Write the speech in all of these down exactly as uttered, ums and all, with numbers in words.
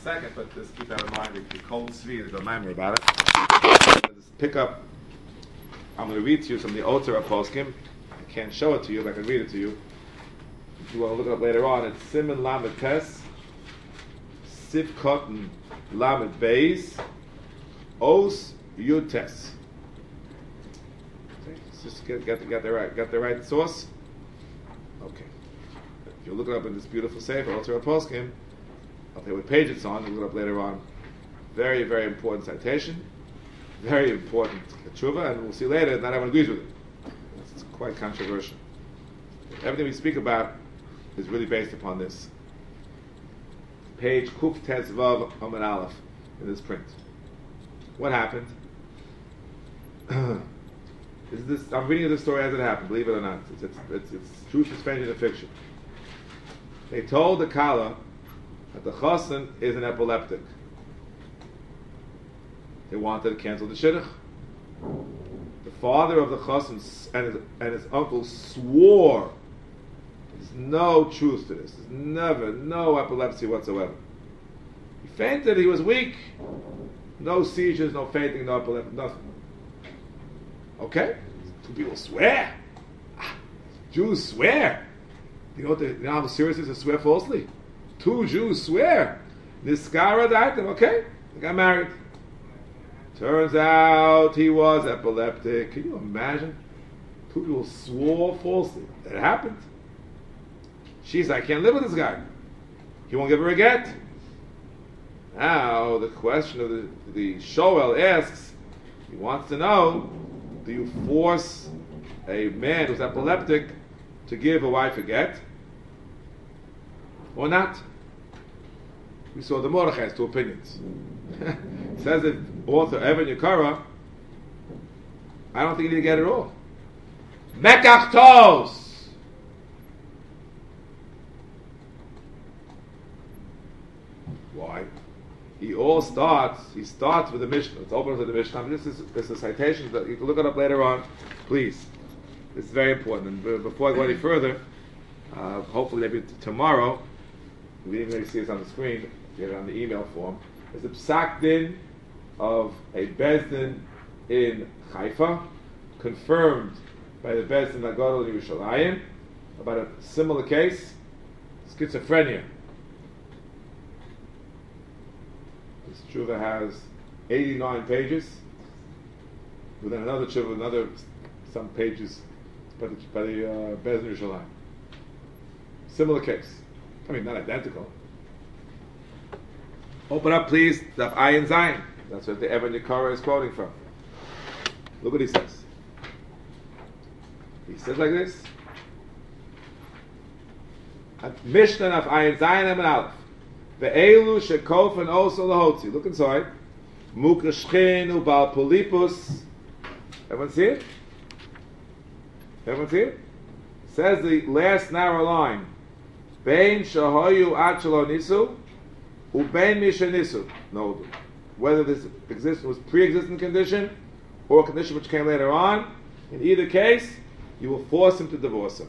second, but just keep that in mind. If you're cold sweet, don't mind me about it. Just pick up. I'm going to read to you some of the Oter Poskim. I can't show it to you, but I can read it to you. If you want to look it up later on, it's Siman Lamed Tes, Siv Cotton Lamed Beis, Os Yud Tes. Just get, get, get the right get the right source. Okay. If you look it up in this beautiful sefer, Oter Poskim, I'll tell you what page it's on. We'll look it up later on. Very, very important citation. Very important tshuva, and we'll see later. Not everyone agrees with it. It's quite controversial. Everything we speak about is really based upon this. Page Kuf Tes Vav Amud Aleph in this print. What happened? Is this? I'm reading the story as it happened. Believe it or not, it's it's it's, it's true suspension of fiction. They told the Kala that the Chassan is an epileptic. They wanted to cancel the shidduch. The father of the Chassan and his, and his uncle swore there's no truth to this. There's never, no epilepsy whatsoever. He fainted, he was weak. No seizures, no fainting, no epilepsy, nothing. Okay? Two people swear. Ah, Jews swear. You know, what the, you know how serious it is to swear falsely? Two Jews swear. Niskara died, okay, they got married. Turns out he was epileptic. Can you imagine? Two people swore falsely. That happened. She's like, I can't live with this guy. He won't give her a get. Now, the question of the, the Shoel asks, he wants to know, do you force a man who's epileptic to give a wife a get? Or not? We saw the Mordechai has two opinions. Says that author Evan Yakara, I don't think you need to get it all. Mekach tos. Why? He all starts. He starts with the Mishnah. It's open to the Mishnah. I mean, this is this is citations that you can look it up later on. Please, this is very important. And before I go any further, uh, hopefully maybe t- tomorrow, we didn't really see this on the screen. Get it on the email form. There's a psak din of a bezdin in Haifa, confirmed by the bezdin Agadol in Yerushalayim, about a similar case, schizophrenia. This tshuva has eighty-nine pages, within another tshuva, another some pages by the, by the uh, bezdin Yerushalayim. Similar case. I mean, not identical. Open up, please, Daf Ayin Zayin. That's what the Evan Yakara is quoting from. Look what he says. He says like this. Mishnah Daf Ayin Zayin Amud Aleph. Ve'elu shekofen oso lahotzi. Look inside. Mukashchin ubal polipus. Everyone see it? Everyone see it? Says the last narrow line. Bein shahoyu ad shelo nisu. Ubein mishanisu. No, whether this existence was pre-existing condition or a condition which came later on, in either case, you will force him to divorce her.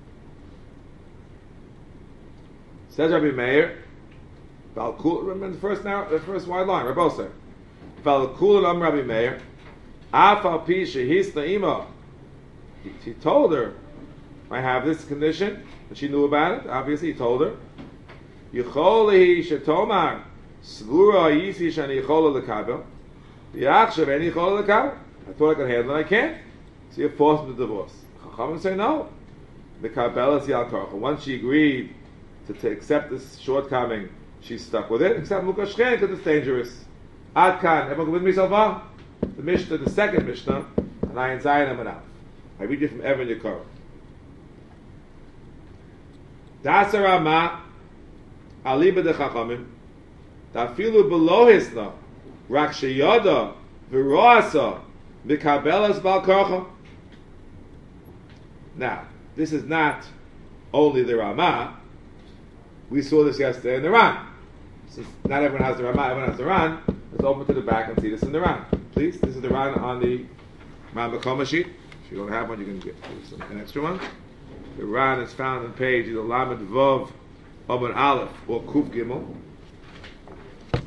Says Rabbi Meir, remember the first now, the first wide line, Rabbi said, Valkul am Rabbi Meir, Afal pi shehisna ima. He told her, I have this condition, and she knew about it. Obviously, he told her. Yicholihi shetomar sgura yisi shani yichola lekabel yachshav eni yichola lekabel. I thought I could handle it, I can't. So you forced him to divorce. Chachamim say no. The kabel is yal karcha. Once she agreed to, to accept this shortcoming, she's stuck with it. Except mukashchen because it's dangerous. Ad kan. Everyone with me so far? The Mishnah, the second Mishnah, and I in Zayin Amud Aleph. I read you from Evan Yakara. Das Rama. Aliba de Chachamim, Tafilu below hisna, Rak sheyada v'roasa v'kabelas bal karcha. Now, this is not only the Ramah. We saw this yesterday in the Ran. Since not everyone has the Ramah, everyone has the Ran. Let's open to the back and see this in the Ran. Please, this is the Ran on the Ran Makoma sheet. If you don't have one, you can get an extra one. The Ran is found on page either Lamed Vav Amud Aleph or Kuf Gimel.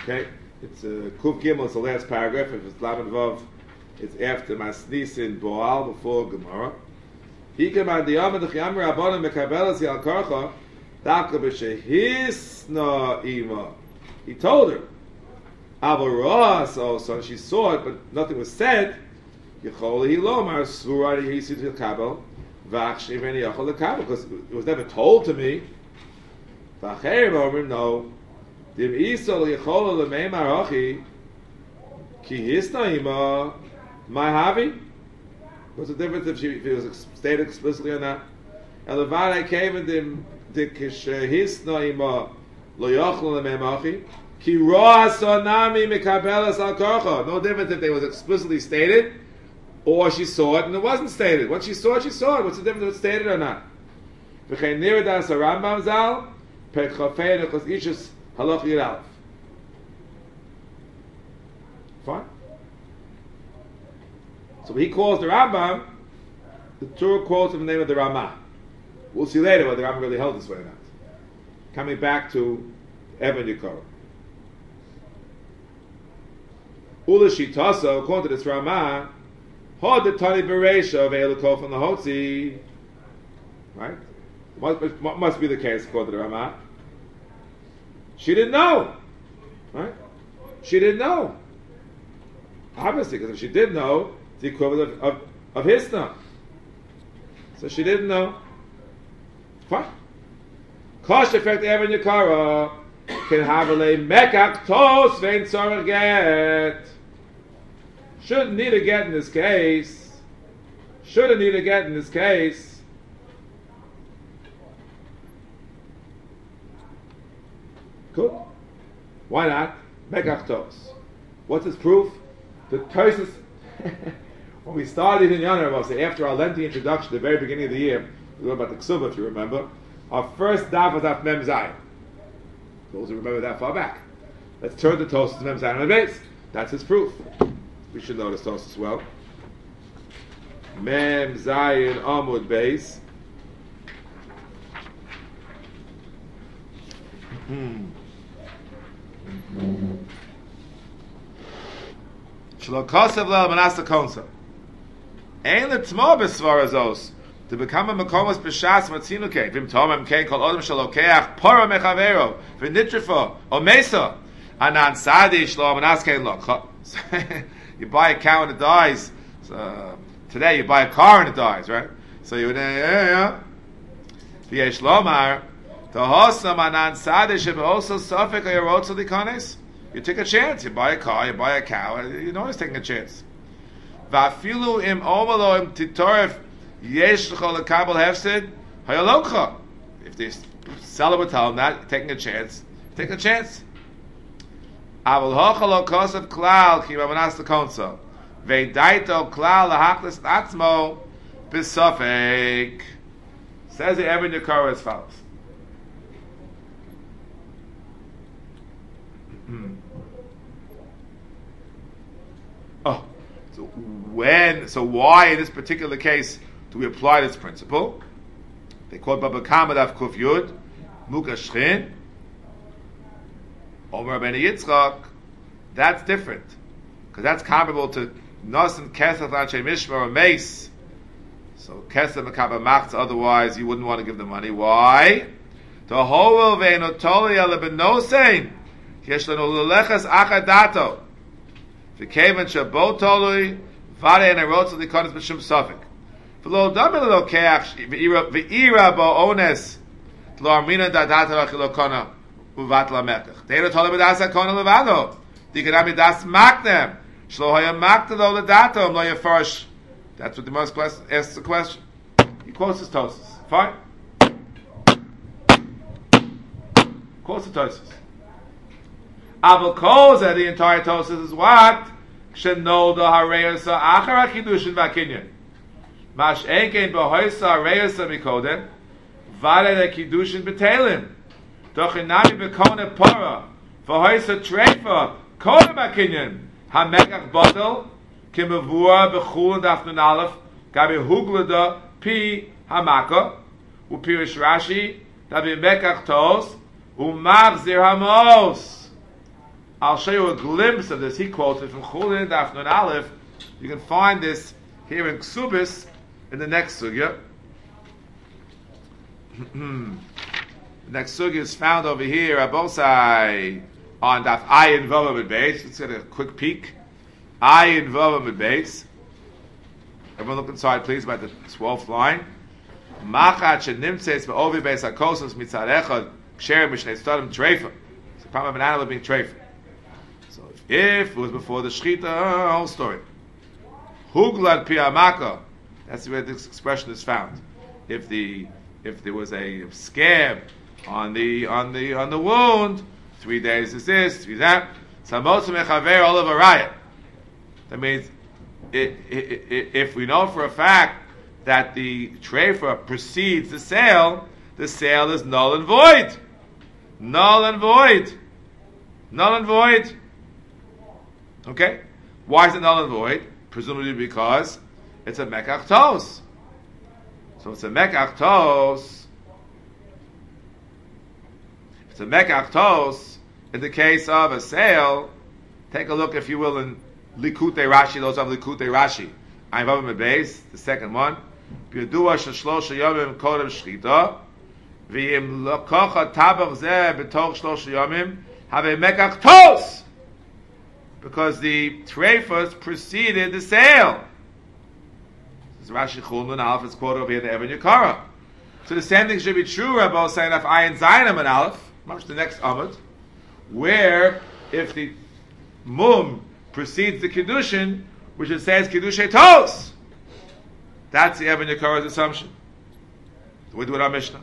Okay, it's a uh, Kuf Gimel. It's the last paragraph. If it's Lamed Vav, it's after Masnisin Boal before Gemara. He came on the Yom the Chiyam Rabbanim Mekabelas Yal Karcha Daka B'Shehisna Ima. He told her Avaras also. She saw it, but nothing was said. Yechol Hilomar Surah Yisid Kabel Vachshiv Ani Yachol Kabel, because it was never told to me. Vacheir Omrim no. Dim Isol Yechol Lemei Marachi Ki Hisna Ima My Havi. What's the difference if, she, if it was stated explicitly or not? And the Vada came in them the Hisna Ima Lo Yachol Lemei Marachi Ki Roa Sonami Mekabelas Al Korcha. No difference if it was explicitly stated or she saw it and it wasn't stated. Once she saw it, she saw it. What's the difference if it's stated or not? V'chein niradas Rambam zal pek chafei nechos ishus halach yid aleph. Fine. So he calls the Rambam, the Torah quotes him the name of the Ramah. We'll see later whether the Rambam really held this way or not. Coming back to Eben Yikara. Ula Shitasa, according to this Ramah, Hod the Tani Beresha of Elikov from the Hotzi. Right? Must, must be the case according to the Ramah. She didn't know. Right? She didn't know. Obviously, because if she did know, it's the equivalent of, of, of Hisna. So she didn't know. Fine. Kosh effect Eben Yikara can have a lay mekach tos vein tzorach get. Shouldn't need a get in this case. Shouldn't need a get in this case. Good. Why not? Mekach tos. What's its proof? The Tosis. When we started in Yanar, after our lengthy introduction at the very beginning of the year, we learned about the Ksuba, if you remember. Our first daf was af Mem Zayin. Those who remember that far back. Let's turn to Tosis Mem Zayin on the base. That's his proof. We should notice Tosis well. Mem Zayin Amud base. Shlo kosev le'el manasa konsa. Ein le'tzmo b'svarazos. To become a makomos b'shas matzinukei. Vim tomem kei kol odem shalokeach pora mechavero v'nitrifo o mesa anan sadi shlo manas kei lo. You buy a cow and it dies. So, uh, today you buy a car and it dies, right? So you would, uh, yeah, yeah. V'yesh lomar to hosam anan sadi shebe also sofek o yerotzo dikones. You take a chance. You buy a car, you buy a cow. You know he's taking a chance. Va'afilu im omalo im titoref yesh l'chol lekabel hefsid hayalokcha. If the seller would tell him that, you're taking a chance. Take a chance. Avol hochalo kosav klal ki mamanas lekonso ve'daito klal lahachlis atzmo b'sofek. Says the Eben Yikara as follows. Oh, so when, so why in this particular case do we apply this principle? They call it Baba Kamadav Kuf Yud, Muka Shchin, Omer Ben Yitzchak. That's different, because that's comparable to Nos and Kesef Anshe Mishmar or Mace. So Kesef Makaba Machtz, otherwise you wouldn't want to give the money. Why? To Hovel Ve'enotoli Ala Benosein, Yesh Lanu Lelechas Achadato. V'kevan shabotolui vare and arotz the kodesh b'shum sofik. V'lo damel lo keach v'ira bo ones lo armina dadata v'chilokona uvat la mekach. Deira tola b'das hakona levado. Dikadam b'das maknem. Shlo haya makta lo ledato lo yafarish. That's what the most class asks the question. He quotes his Tosis. Fine. Quotes the Tosis. Aval koza, the entire Tosis is what? Shenolda hareyasa achara chidushin v'akinyan. Mash enkein b'hoysa hareyasa mikodem. Vale the kidushin b'telim. Dochinami b'kone pora. V'hoysa treifa. Kodem akinyan. Hamekach bodel. Kimavua b'chul dafnun aleph. Gabi huglada pi hamaka. Upirish Rashi. Dabi mekach tos. Umach zir hamos. I'll show you a glimpse of this. He quotes it from Chulin Daf Nun Aleph. You can find this here in Ksubis in the next sugya. The next sugya is found over here, Abosai, on Daf Ayin Vavam at base. Let's get a quick peek. Ayin Vavam at base. Everyone look inside, please, by the twelfth line. Machat shenimtzeis ba'ovi beis hakosos mitzad echad ksher mishnei stadim treifa. It's the problem of an animal being treifa. So if, if it was before the shechita, whole story. Huglad piyamaka. That's where this expression is found. If the if there was a scab on the on the on the wound, three days is this, three that. Samotzim echaver olav araya. That means it, it, it, if we know for a fact that the treifa precedes the sale, the sale is null and void. Null and void. Null and void. Okay? Why is it null and void? Presumably because it's a mekach tos. So it's a mekach tos. It's a mekach tos in the case of a sale. Take a look, if you will, in Likutei Rashi, those of Likutei Rashi. I'm Vavam Beis, the second one. B'yadua sheshlosha yomim kodem shchita, v'yim lokocha tabach zeh b'toch shlosha yomim, have a mekach tos, because the treifas preceded the sale. This is Rashi Chulun Aleph is quoted over here in the Even Yekara. So the same thing should be true, Rabbi saying of Ayin Zayin and Aleph, much the next Amud, where if the mum precedes the Kiddushin, which it says Kiddushay Tos. That's the Even Yekara's assumption. We do it on Mishnah.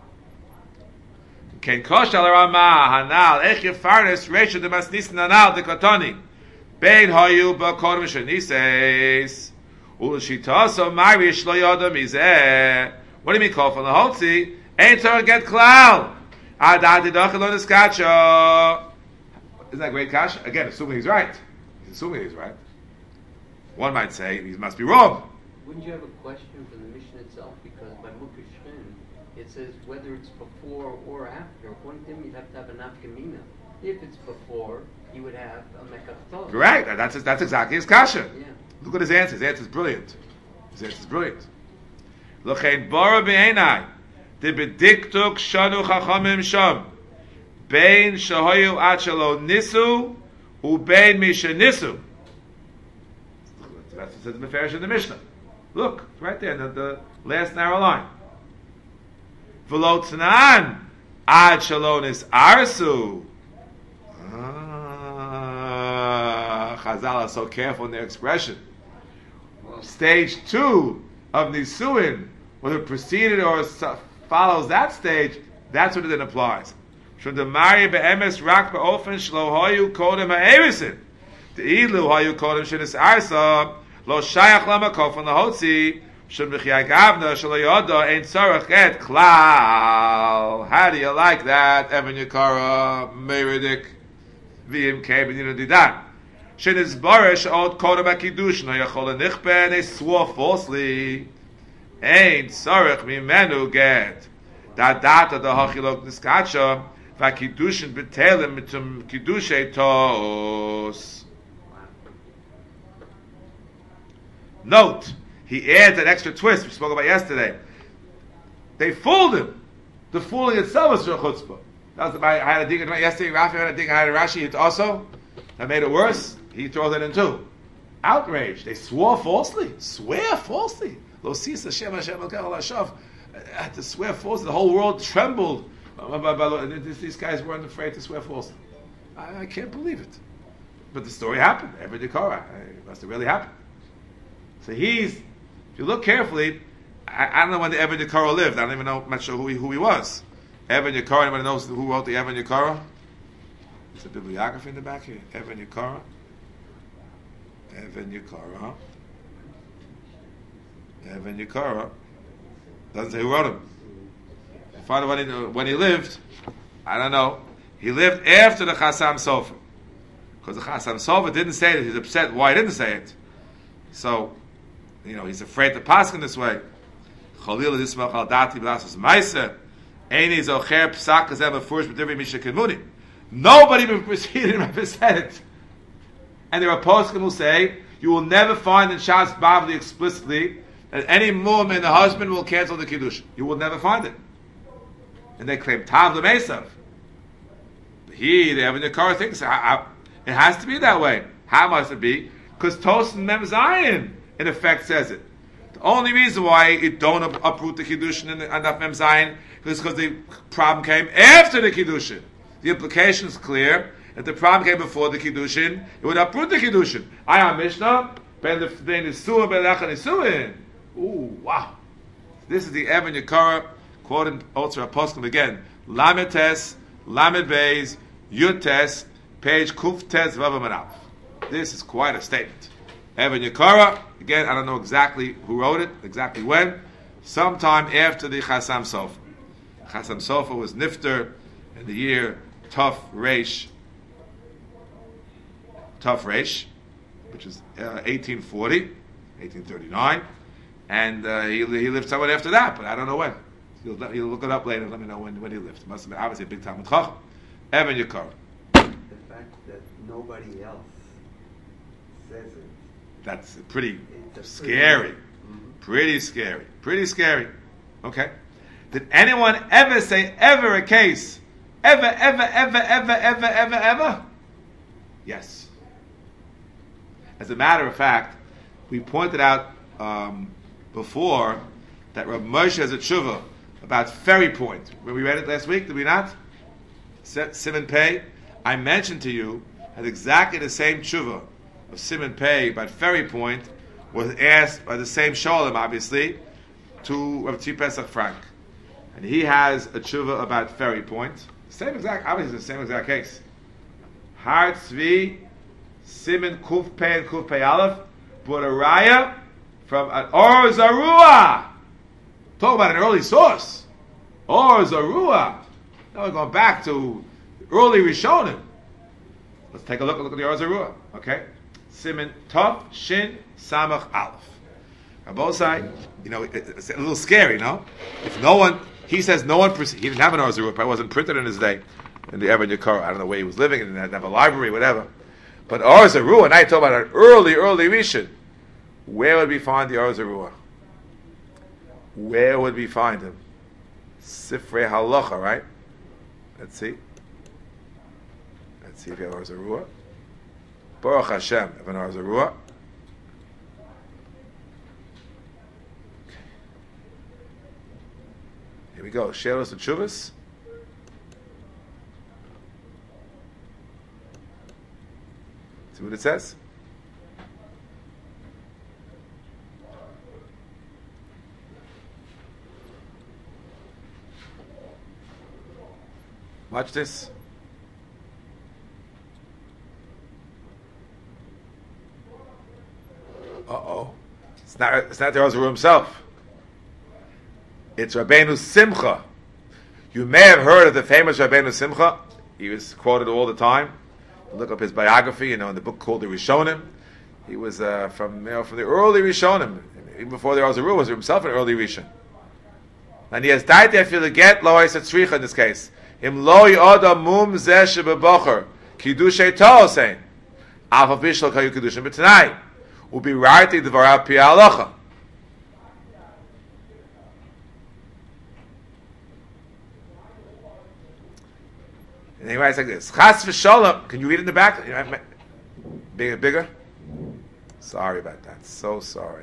Ken kosh al Rama hanal ech yefarnes reisha de masnis nanal de katoni bein hayu ba kodem shenises ulashitaso marish lo yada mizeh. What do you mean call from the hotzi? Ain't to get klal adad didachel on eskacha. Isn't that great kasha? Again, assuming he's right. He's assuming he's right. One might say he must be wrong. Wouldn't you have a question for the mission itself? Because by Mukashrin, it says whether it's before or after. According to him, you'd have to have a nafkamina. If it's before, you would have a mekach tos. Correct. That's that's exactly his kasha. Yeah. Look at his answer. His answer is brilliant. His answer is brilliant. L'chein bara b'einai de bediktuk shanu chachamim sham bein shahoyu ad shelo nisu ubein misha nisu. That's what it says in the Mefarish in the Mishnah. Look, it's right there in the, the last narrow line. V'lo tznan ad shalonis arsu. Ah, Chazal are so careful in their expression. Stage two of Nisuin, whether it preceded or follows that stage, that's what it then applies. Should the Mari be'emes rak be'ofen shlo hoyu kodem ha'erisin. The ilu hoyu kodem shenis arsa. Lo shayach lamakof on the hotzi should b'chiyai gavna shelo yoda ein tzarech et klal. How do you like that? Even Yekara Meridik v'im kei b'nina didan. Shenis barish od kodem hakidush no yachol enichben they swore falsely. Ein tzarech mimenu get that data the hachilok niskacha v'kidushin b'telim mitum kidushay tos. Note, he adds an extra twist we spoke about yesterday. They fooled him. The fooling itself is chutzpah. That was the, I had a dig yesterday. Rafi had a dig. I had a Rashi. It also that made it worse. He throws it in too. Outrage. They swore falsely. Swear falsely. Lo sisa Shem Hashem Elkecha Lashav. Had to swear falsely. The whole world trembled. These guys weren't afraid to swear falsely. I, I can't believe it. But the story happened. Every Dekora. It must have really happened. So he's, if you look carefully, I, I don't know when the Even Yekara lived. I don't even know, I'm not sure who he, who he was. Even Yekara, anybody knows who wrote the Even Yekara? There's a bibliography in the back here. Even Yekara. Even Yekara. Even Yekara. Doesn't say who wrote him. Find out when he, when he lived. I don't know. He lived after the Chasam Sofer. Because the Chasam Sofer didn't say it. He's upset why he didn't say it. So, you know, he's afraid to pass in this way. Chalil is Ismael Chaldati B'Lasos Ma'aser. Eini Zocher Psak Kazem Afurish B'Divrei Misha Kemuni. Nobody preceded him ever said it. And there are poskim who say, you will never find in Shas Bavli explicitly that any mum and the husband will cancel the Kiddush. You will never find it. And they claim Tav L'Mesav. He, the Evan Yakar, thinks it has to be that way. How must it be? Because Tosin Mem Zayin, in effect, says it. The only reason why it don't up, uproot the Kiddushin and that Mem Zayin is because the problem came after the Kiddushin. The implication is clear. If the problem came before the Kiddushin, it would uproot the Kiddushin. I am Mishnah, Ben the Nisuin, Ben Lecha Nisuin. Ooh, wow. This is the Evan Yakara, quoting Otzar Apostle again. Lamed Tes, Lamed Beis, Yud Tes, page Kuf Tes Vav Manav. This is quite a statement. Evan Yakara, again, I don't know exactly who wrote it, exactly when, sometime after the Chasam Sofer. Chasam Sofer was Nifter in the year Tov Reish, Tov Reish, which is uh, eighteen forty, eighteen thirty-nine, and uh, he, he lived somewhat after that, but I don't know when. You'll, you'll look it up later and let me know when, when he lived. It must have been obviously a big time with Chacham. Evan Yakar. The fact that nobody else says it. That's pretty It's scary. Pretty, mm-hmm. pretty scary. Pretty scary. Okay. Did anyone ever say ever a case? Ever, ever, ever, ever, ever, ever, ever? Yes. As a matter of fact, we pointed out um, before that Rav Moshe has a tshuva about Ferry Point. When we read it last week, did we not? Simon Pei. I mentioned to you that exactly the same tshuva of Simon Pei about Ferry Point was asked by the same Sholem, obviously, to Rav Tzvi Pesach Frank. And he has a tshuva about Ferry Point. Same exact, obviously the same exact case. Har Tzvi, Simon Kuf Pei and Kuf Pei Aleph, brought a raya from an Or Zarua. Talk about an early source. Or Zarua. Now we're going back to early Rishonim. Let's take a look, look at the Or Zarua. Okay? Simon Tov Shin Samach Aleph. On both sides, you know, it's a little scary, no? If no one, he says no one, he didn't have an Or Zarua, probably wasn't printed in his day, in the Evan Yakar. I don't know where he was living, and didn't have a library, whatever. But Or Zarua, and I talk about an early, early Rishon. Where would we find the Or Zarua? Where would we find him? Sifrei Halacha, right? Let's see. Let's see if you have Or Zarua. Baruch Hashem, have an Or Zarua. Here we go. Shelos and Shuvas. See what it says? Watch this. Uh-oh. It's not, it's not the Or Zarua himself. It's Rabbeinu Simcha. You may have heard of the famous Rabbeinu Simcha. He was quoted all the time. Look up his biography, you know, in the book called the Rishonim. He was uh, from, you know, from the early Rishonim. Even before the Or Zarua was himself an early Rishon. And he has died there for the get lo tzricha in this case. Im lo yoda mum zeh shebebacher kiddushay to'osein alpha bishlo kayu kiddushin b'tanai ubi rarti dvarav pi halacha. And he writes like this: Chas v'sholem. Can you read it in the back? Bigger, bigger. Sorry about that. So sorry.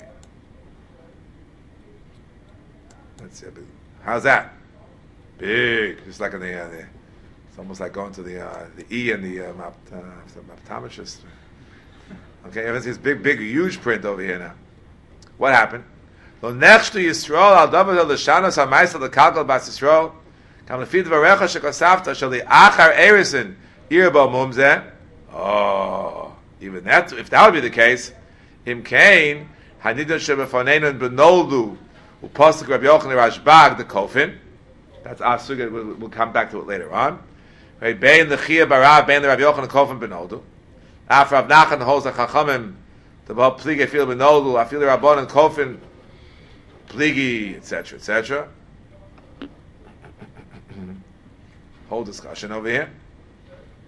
Let's see. How's that? Big, just like in the, uh, the it's almost like going to the uh, the E and the uh, map, uh, optometrist. Okay, everyone sees big, big, huge print over here now. What happened? Lo nechshtu Yisrael al davar el l'shanos ha'maisa l'kalkal bas Yisrael kam lefi dvarecha shekosafta shali achar erisin irbo mumzeh. Oh, even that, if that would be the case, im kain hanidon shebefanenu benoldu upasuk Rabbi Yochanan Rashbag the kofin. That's our sugya. We'll, we'll come back to it later on. Right? Bein the Chia Barav, Bein the Rabbi Yochanan Kofim Benoldu. After Rav Nachman holds the Chachamim, the Baal Pligi Afil Benoldu, Afil the Rabbanan Kofin Pligi, et cetera, et cetera. Whole discussion over here.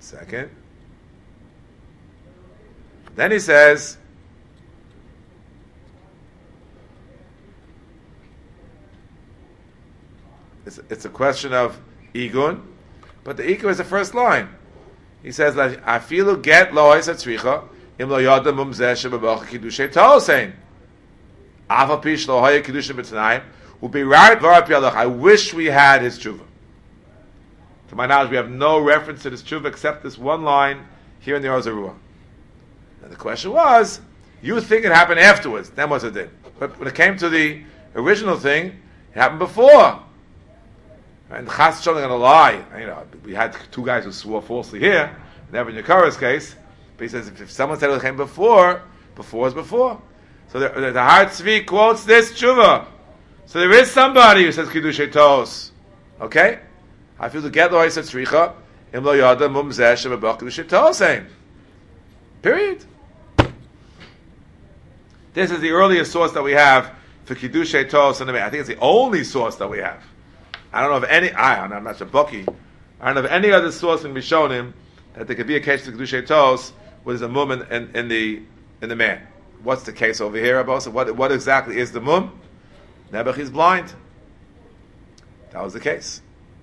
Second. Then he says, it's, it's a question of igun, but the igun is the first line. He says that afilu get lois atzricha im lo yada mumzeh shebabach kiddushay tosein afa pish lo haya kiddushay b'tanaim who be right v'arap yalach. I wish we had his tshuva. To my knowledge, we have no reference to this tshuva except this one line here in the Ozarua. And the question was, you think it happened afterwards? Then what's it did? But when it came to the original thing, it happened before. And Chas Shalom going to lie. You know, we had two guys who swore falsely here, never in Yakara's case. But he says if, if someone said it came before, before is before. So the, the, the Har Tzvi quotes this tshuva. So there is somebody who says Kiddushei Tos. Okay? I feel to get lo Isa Tzricha im lo yada mum zeh shebabach Kiddushei Tosein. Period. This is the earliest source that we have for Kiddushei Tos in the I think it's the only source that we have. I don't know of any, I, I'm not Shabuki, I don't know of any other source in Rishonim that there could be a case of Kedushay Tos with a mum in, in, in the in the man. What's the case over here, Abba? What, what exactly is the mum? Nebuch is blind. That was the case.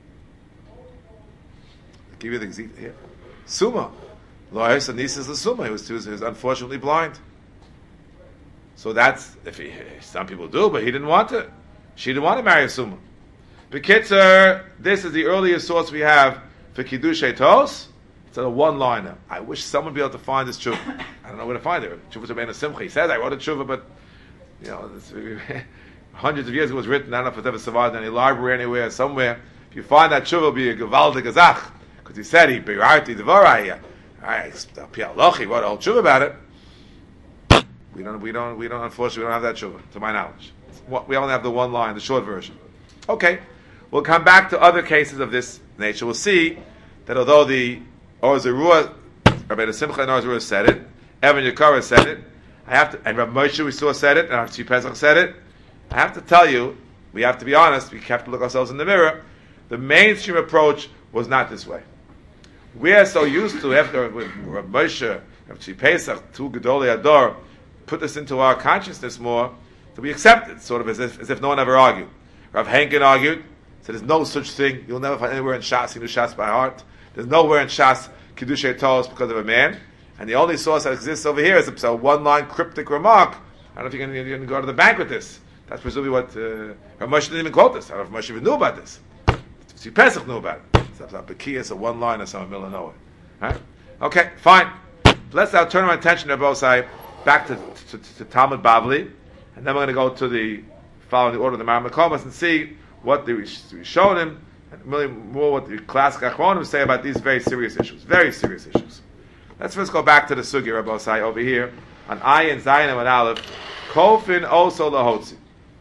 I'll give you the example here. Suma. Lois Anis the Suma. He was, he was, he was unfortunately blind. So that's, if he, some people do, but he didn't want it. She didn't want to marry a Suma. Bekitzer, this is the earliest source we have for Kiddushei Tos. It's a one-liner. I wish someone would be able to find this tshuva. I don't know where to find it. Tshuva to Bein Simcha. He says, I wrote a tshuva, but, you know, this, hundreds of years ago it was written. I don't know if it's ever survived in any library anywhere, somewhere. If you find that tshuva, it'll be a Gevaldig Azach. Because he said, he Beirarti Devorah here. Alright, Pia Lochi wrote a whole tshuva about it. We don't, we don't, we don't, unfortunately, we don't have that tshuva, to my knowledge. We only have the one line, the short version. Okay. We'll come back to other cases of this nature. We'll see that although the Or Zerua, Rabbi Simcha and Or Zerua said it, Evan Yakara said it, I have to, and Rabbi Moshe we saw said it, and Rabbi Tzvi Pesach said it. I have to tell you, we have to be honest, we have to look ourselves in the mirror. The mainstream approach was not this way. We are so used to, after Rabbi Moshe, Rabbi Tzvi Pesach, two Gedolei Ador, put this into our consciousness more, that we accept it, sort of as if, as if no one ever argued. Rav Henkin argued, so there's no such thing. You'll never find anywhere in Shas, you know Shas by heart. There's nowhere in Shas Kiddushei Tos because of a man. And the only source that exists over here is a, a one-line cryptic remark. I don't know if you're going to go to the bank with this. That's presumably what uh, Rav Moshe didn't even quote this. I don't know if Moshe even knew about this. Tzvi Pesach knew about it. It's not Bekiyas, a one-line or some middle of nowhere. Right? Okay, fine. Let's now turn our attention to both sides back to, to, to, to Talmud Bavli, and then we're going to go to the following the order of the Maram Mekomas and see what the Rishonim and really more what the classic Achronim say about these very serious issues. Very serious issues. Let's first go back to the Sugya Rabbi Osai over here on Ayin, Zayin, and Aleph. Kofin also lahotzi.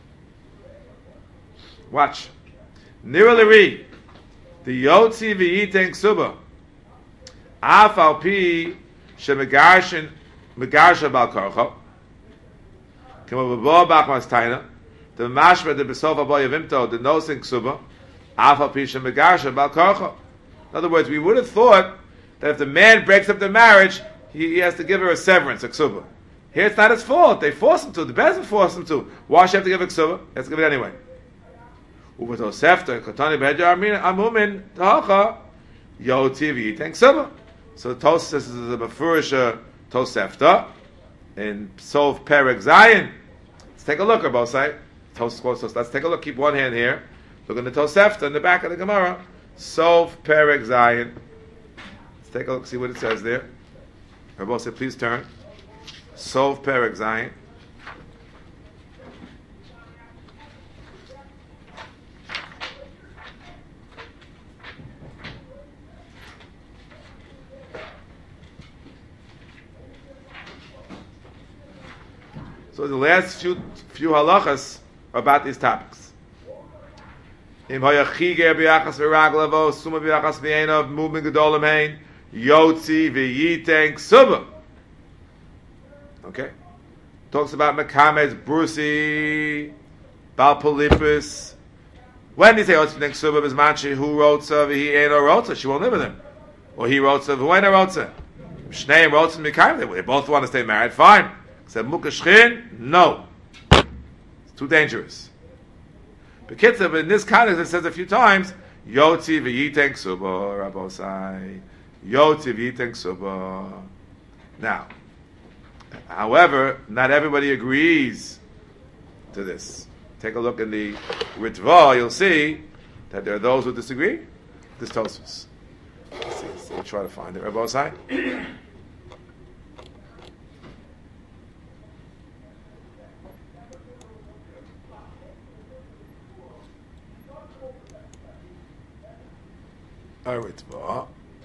Watch. Nira Leri. The Yotzi v'yiteng suba. Af al pi shemegarshin megarsha bal korcho. Kemo b'bo bach mastayna. The mashma the besof aboy avimto the nosing suba. Af al pi shemegarsha bal korcho. In other words, we would have thought that if the man breaks up the marriage, he, he has to give her a severance, a ksuba. Here it's not his fault. They force him to. The peasant forced him to. Why should he have to give a ksuba? He has to give it anyway. So the Tosefta is a Mefurisha Tosefta in Sov Perek Zayin. Let's take a look at both sides. Let's take a look. Keep one hand here. Look at the Tosefta in the back of the Gemara. Sov Perek Zayin. Let's take a look. See what it says there. Rabbi said, please turn. Sov Perek Zayin. So the last few few halachas are about these topics. Im hayachiger b'yachas v'raglavo suma b'yachas v'einav moving gedolim hein yotzi v'yiteng suba. Okay, talks about mekames brusi balpolipus. When did he say yotzi v'yiteng suba? Bismanchi who wrote so v'hi eino wrote so she won't live with him. or he wrote it, when I wrote it. Shneim wrote it, they both want to stay married, fine. Said Mukashchin, no. It's too dangerous. But Kitzav, in this context, it says a few times, Yotzi v'yiteng suba, Rabosai. Yotzi v'yiteng suba. Now, however, not everybody agrees to this. Take a look in the Ritva, you'll see that there are those who disagree. This Tosfos. Let's see, let's see, we'll try to find it. Rabosai. Ritva.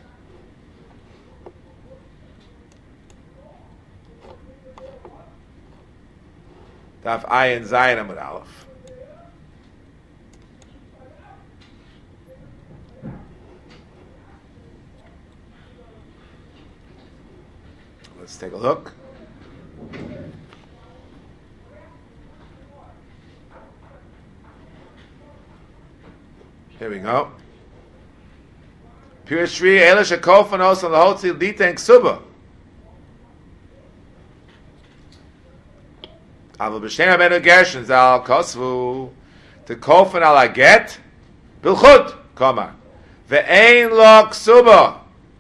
Daf Ayin Zayin Amud Aleph. Let's take a look. Here we go. Pure Shri Elish Kofanos on the Hotzi Lita and Ksuba. Aval B'Shnei Rabbeinu Gershon Zal Kosvu to Kofan Al Aget Bilchut Koma Ve'ein Lo Ksuba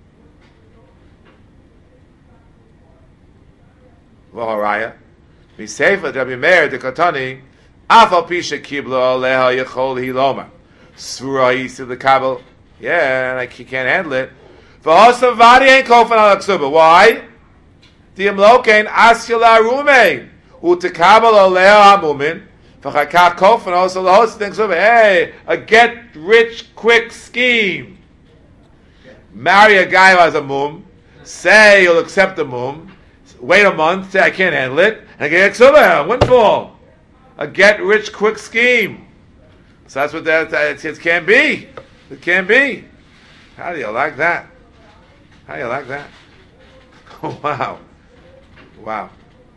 V'Horaya V'Seifa Rabbi Meir de Katani Afal Pisha Kibla Aleha Yechol Hiloma Svura Yisi the Kabel. Yeah, like he can't handle it. V'Hosav Vadi ain't Kofan Al Ksuba. Why? The Imlokein Asyala Rumein. Utekabel oleo hamumin, v'chakach kofan also the host thinks of hey, a get rich quick scheme. Marry a guy who has a mum, say you'll accept the mum, wait a month, say I can't handle it, and get ksuba, windfall. A get rich quick scheme. So that's what that it, it can be. It can be. How do you like that? How do you like that? Wow. Wow.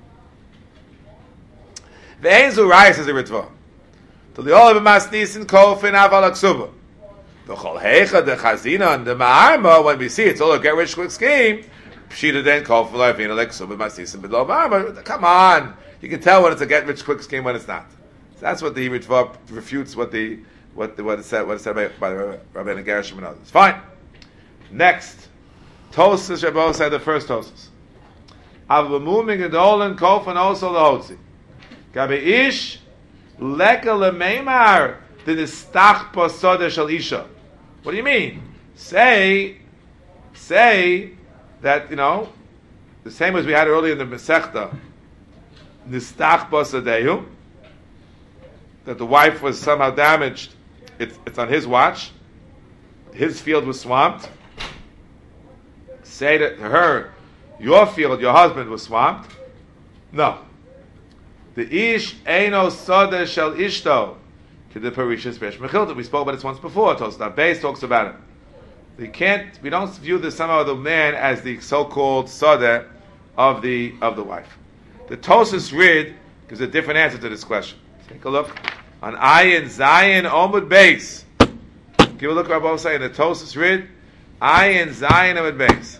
The Ein Zurayis is a Ritva. To the Olav Masnisin Kofin Aval Aksuba. The Chol Hecha, the Chazina, and the Ma'arma, when we see it's all a get rich quick scheme, Pshita then Kofin Lavina Leksuba Masnisin Bidlo Ma'arma. Come on. You can tell when it's a get rich quick scheme when it's not. So that's what the Ritva refutes what the what the, what it said what it said by, by the Rabbeinu Gershom and others. Fine. Next. Tosas Rabbo said the first Tosas. Avamuming and Dolan Kofin also the Hotzi. Gabe ish leka lemeimar the nistach posode shel isha. What do you mean? Say, say that you know the same as we had earlier in the Masechta. Nistach posodehu, that the wife was somehow damaged. It's it's on his watch. His field was swamped. Say to her, your field, your husband was swamped. No. The ish eino soda shel ishto to the parishas besh mechilta. We spoke about this once before. Tosafos Beis talks about it. We can't. We don't view the somehow the man as the so-called soda of the of the wife. The Tosafos Rid gives a different answer to this question. Take a look on Ayin Zayin Omud Beis. Give a look at Rabbi saying the Tosafos Rid Ayin Zayin Omud Beis.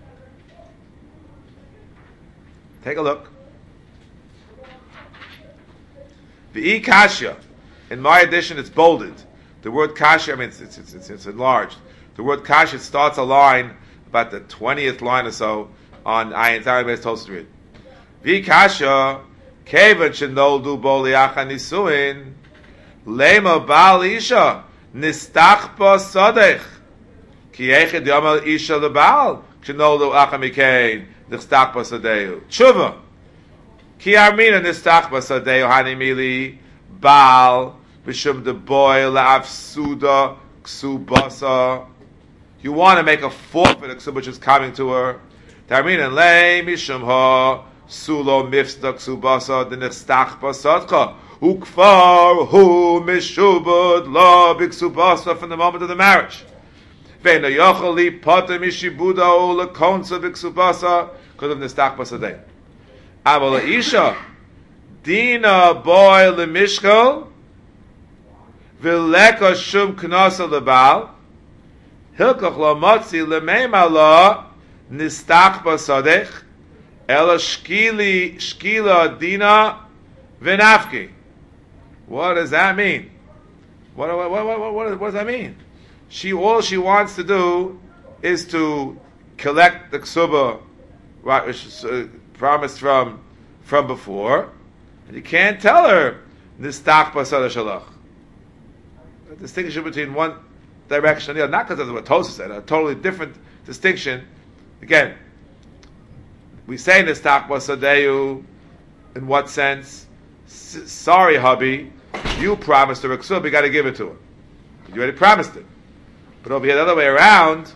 Take a look. The kasha, in my edition, it's bolded. The word kasha, I mean, it's, it's, it's, it's enlarged. The word kasha starts a line about the twentieth line or so on Ayin Zayin Beis Tosafos Rid. The kasha, kevan shenoldu bo liacha nisuin, lema baal isha nistach bo sodech, ki echad yomal isha lebaal shenoldu acha mikein nistach bo sodehu. Tshuva. Ki armina nistach basadeu hanimili bal b'shum de boy la'afsuda ksubasa. You want to make a forfeit of ksuba which is coming to her. Tarmina lei mishum ha sulo mifsta ksubasa de nistach basadcha ukfar hu mishubud la b'ksubasa from the moment of the marriage. Ve'na yochali pata mishibuda o lekonsa b'ksubasa because of nistach basadeu. Aval Isha Dina boy lemishkol Vileka shum knasa lebal Hilkach lo motzi lemeima lo nistach basadech ela shkili shkila dina v'nafki. What does that mean? What, what, what, what, what, what does that mean? She all she wants to do is to collect the ksuba, right, which is uh, promised from from before, and you can't tell her nistach basada shalach. A distinction between one direction and the other, not because of what Tosa said, a totally different distinction. Again, we say nistach basadeu. In what sense? S- sorry, hubby, you promised her a ksuba, you got to give it to her. You already promised it. But over here, the other way around,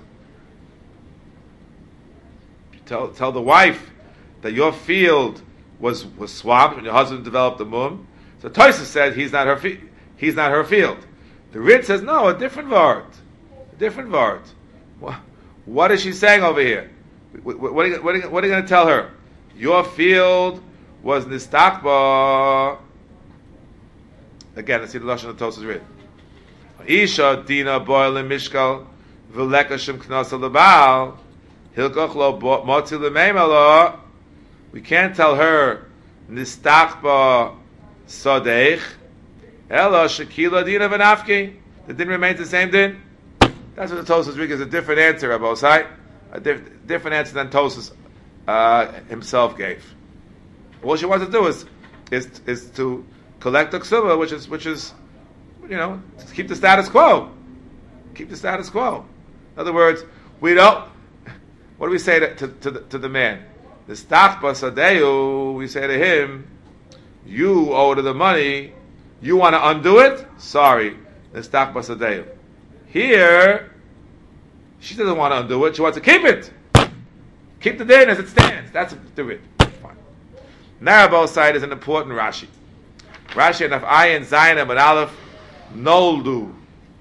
tell tell the wife that your field was was swamped when your husband developed the mum. So Tosa said he's not her fi- he's not her field. The Ritz says no, a different word, a different word. What, what is she saying over here? What, what, are you, what, are you, what are you going to tell her? Your field was nistakba. Again, let's see the lashon of Tosa's written. Isha dina boil mishkal v'lekashim knasa lebal hilkoch lo motzi lemeima lo. We can't tell her nistachba sadech ela shekila dina v'nafki. The din remains the same din. That's what the Tosas Rig is a different answer, Rabbi Osai. A diff- different answer than Tosas uh, himself gave. All she wants to do is is is to collect the ksuba, which is which is. You know, to keep the status quo. Keep the status quo. In other words, we don't. What do we say to to, to, the, to the man? The stach basadeu. We say to him, "You owe her the money. You want to undo it? Sorry, the stach basadeu." Here, she doesn't want to undo it. She wants to keep it. Keep the din as it stands. That's the it. Fine. Narabel side is an important Rashi. Rashi and Ayin Zayin and Aleph. Noldu.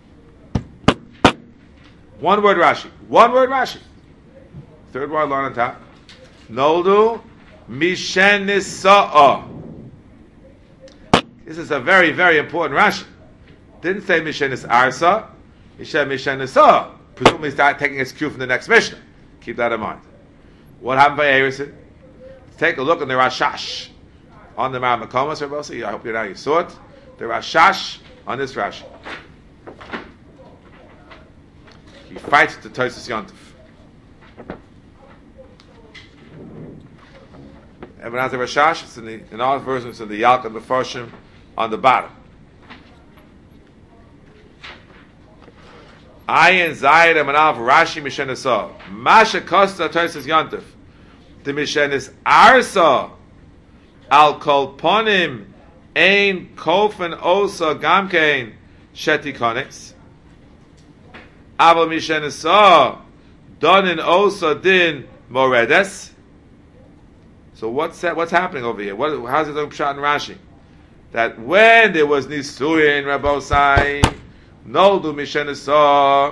One word Rashi. One word Rashi. Third word line on top. Noldu Mishenisa'ah. This is a very, very important Rashi. Didn't say Mishenis Arsa. He said Mishenisa'ah. Presumably start taking his cue from the next Mishnah. Keep that in mind. What happened by Erison? Take a look on the Rashash. On the Maramakomas, everybody. I hope you know you saw it. The Rashash on this Rashi. He fights the Tosis Yontif. Everyone has a Rashash. It's in, the, in our version, it's in the Yalk and the Farshim on the bottom. Ayin Zayid Amanav Rashi Mishenasah. Masha Kosta Tosis Yontif. The Mishenis Arsa Al Kol Ponim Ein kofen osa gamkein shetikonis. Aval mishenesa donin osa din moredes. So what's that? What's happening over here? What? How's it going pshat in Rashi? That when there was nisuin Rabosai, noldu mishenesa,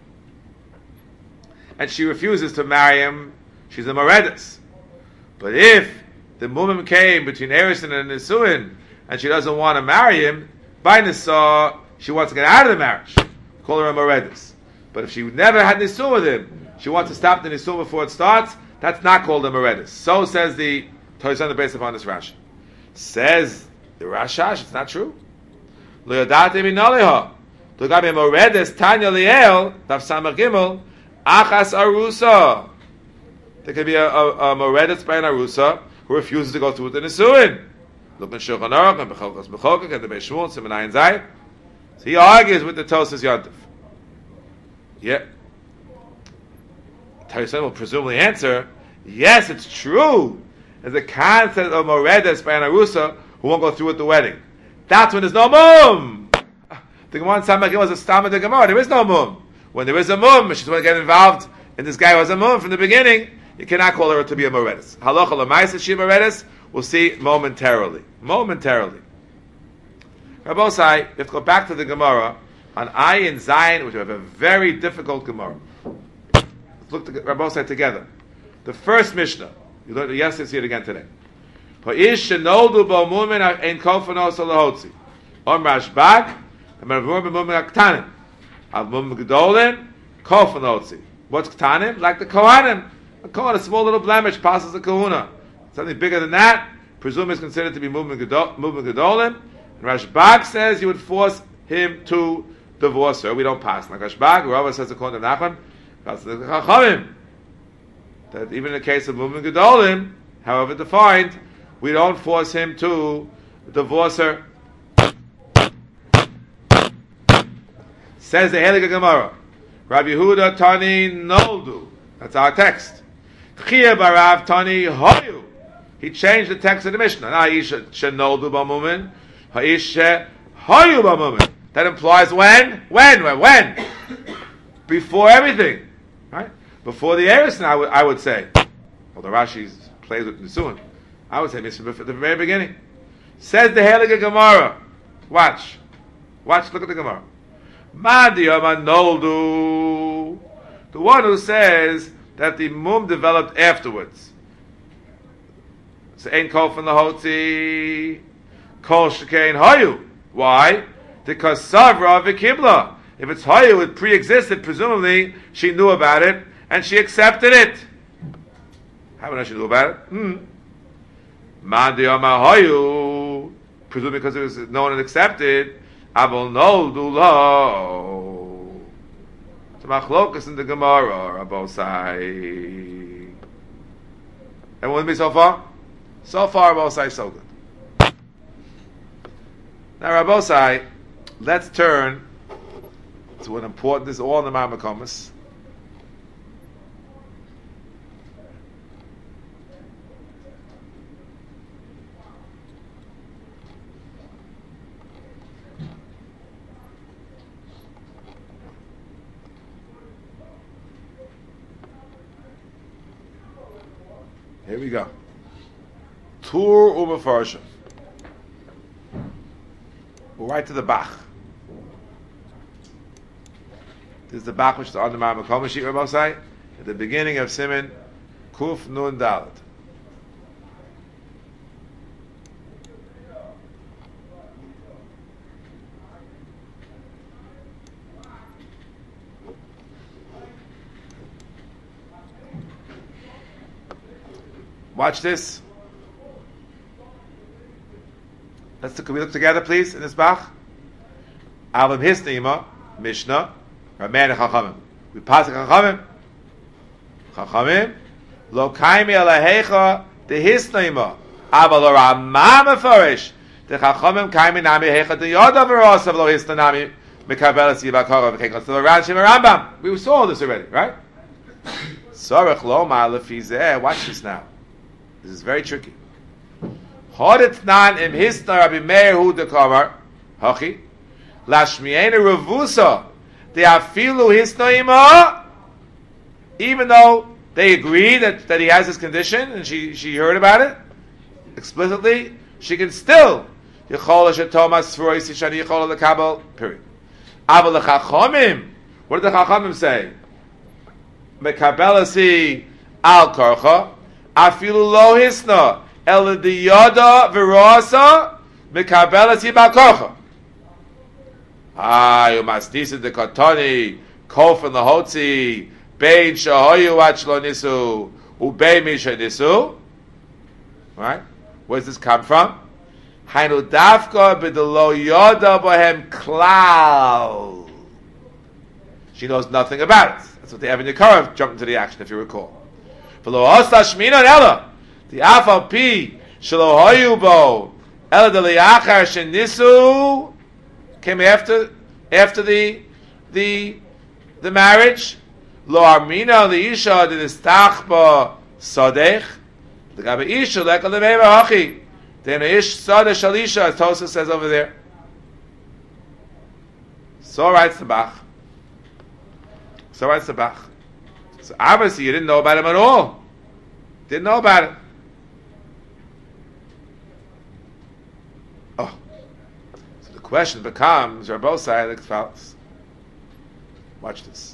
and she refuses to marry him, she's a moredes. But if the mumim came between Erison and nisuin, and she doesn't want to marry him, by Nisa, she wants to get out of the marriage. Call her a Moredis. But if she never had Nisu with him, she wants to stop the Nisu before it starts, that's not called a Moredis. So says the Toysan, based upon this Rashi. Says the Rashash, it's not true. Lo yadate minaleha. Lo gabi Moredis, Tanya Liel, Daf Samach Gimel, Achas Arusa. There could be a, a, a Moredis by an Arusa who refuses to go through with the Nisuin. Look in Shulchan Aruch and Bechokos Bechokok and the Beis Shmuel Siman Ayin Zayit. So he argues with the Tosas Yontif. Yeah. Toysan will presumably answer, yes, it's true. There's a concept of Moredes by an Arusa who won't go through with the wedding. That's when there's no mum. The Gemara in Samach was a stam of the Gemara. There is no mum. When there is a mum, she's going to get involved in this guy who has a mum from the beginning. You cannot call her to be a Moredes. Halacha l'maisa she Moredes. We'll see momentarily. Momentarily. Rabbi Osai, we have to go back to the Gemara on Ayin Zayin, which we have a very difficult Gemara. Let's look at Rabbi Osai together. The first Mishnah. You learned it yesterday, see it again today. Ha'ish shenoldu bo mu'min ein kofanos alahotzi. Om rashbag, and mervur b'mu'min aktanim. Av mu'min gedolim, Kofan Otzi. What's Ktanim? Like the Kohanim. A Kohen, a small little blemish, passes the Kahuna. Something bigger than that, presume is considered to be movement Gedolim. And Rashbag says you would force him to divorce her. We don't pass. Like Rashbag, Rava says according to Nachman, that even in the case of movement Gedolim, however defined, we don't force him to divorce her. Says the Heilige Gemara, Rabbi Yehuda Tani Noldu. That's our text. Chia Barav Tani Hoyu. He changed the text of the Mishnah. Ha'ish Shenoldu B'mumin, Ha'ish Hoyu B'mumin. That implies when? When? When? When? Before everything, right? Before the Erison, I would I would say. Although Rashi plays with Nisuin, I would say Mishnah at the very beginning. Says the Heilige Gemara. Watch, watch. Look at the Gemara. Madiyama Noldu, the one who says that the mum developed afterwards. So ain't kol from the hotzi, kol shekain hayu. Why? Because savra v'kibla. If it's hayu, it pre-existed. Presumably, she knew about it and she accepted it. How would she knew about it? Hmm. Madiyama hayu, presumably because it was known and accepted. Abel noldu lo. So machlokas in the Gemara, Rabosai. Everyone with me so far? So far, Rabosai, so good. Now, Rabosai, let's turn to what important. This is all in the Ma'amakomas. Here we go. Tur u'mefarshim. We're right to the Bach. This is the Bach which is on the Ma'amakom sheet, Rabosai, at the beginning of Siman Kuf Nun Dalet. Watch this. Let's can we look together, please, in this Bach? Alam Hisnima, Mishnah, Raman Chachamim. We pass the Chachamim. Chachamim, Lo Kaimi Alahecha, the Hisnima, Aval Ramah Mefarish, the Chachamim Kaimi Nami Hecha, the Yoda Verosav Lo Hisnami, Mekabel Sivakara, Vekekos, the Ranshim Rambam. We saw this already, right? Sorach Loma Lefizeh. Watch this now. This is very tricky. Hodetnan im Hisna Rabbi Meir hu dekamar hachi lashmiena revusa de afilu Hisna ima. Even though they agree that, that he has this condition and she, she heard about it explicitly, she can still yichol shetomas sfuroisi shani yichol lekabel. Period. Aval lechachomim. What did the Chachamim say? Mekabelasi al karcha. Afilu lo hisna el diyada virasa mekabelas yibakocha. Ah, you must disa de katani kof in the hotzi bein shahoyu achlo nisu ubei misha nisu. Right? Where does this come from? Hainu dafka b'delo yada bohem klal. She knows nothing about it. That's what the Evan Yekarav jumped into the action, if you recall. V'lo osta shmina ela the afal pi shelo hoyu bo ela de liachar shenisu came after after the the the marriage. Lo armina liisha de nistach ba sadech the gabe isha lekal leveva hachi then ish sadeh shalisha, as Tosa says over there. So writes the Bach. So writes the Bach. So obviously you didn't know about him at all. Didn't know about it. Oh. So the question becomes, you're both sides, fellas. Watch this.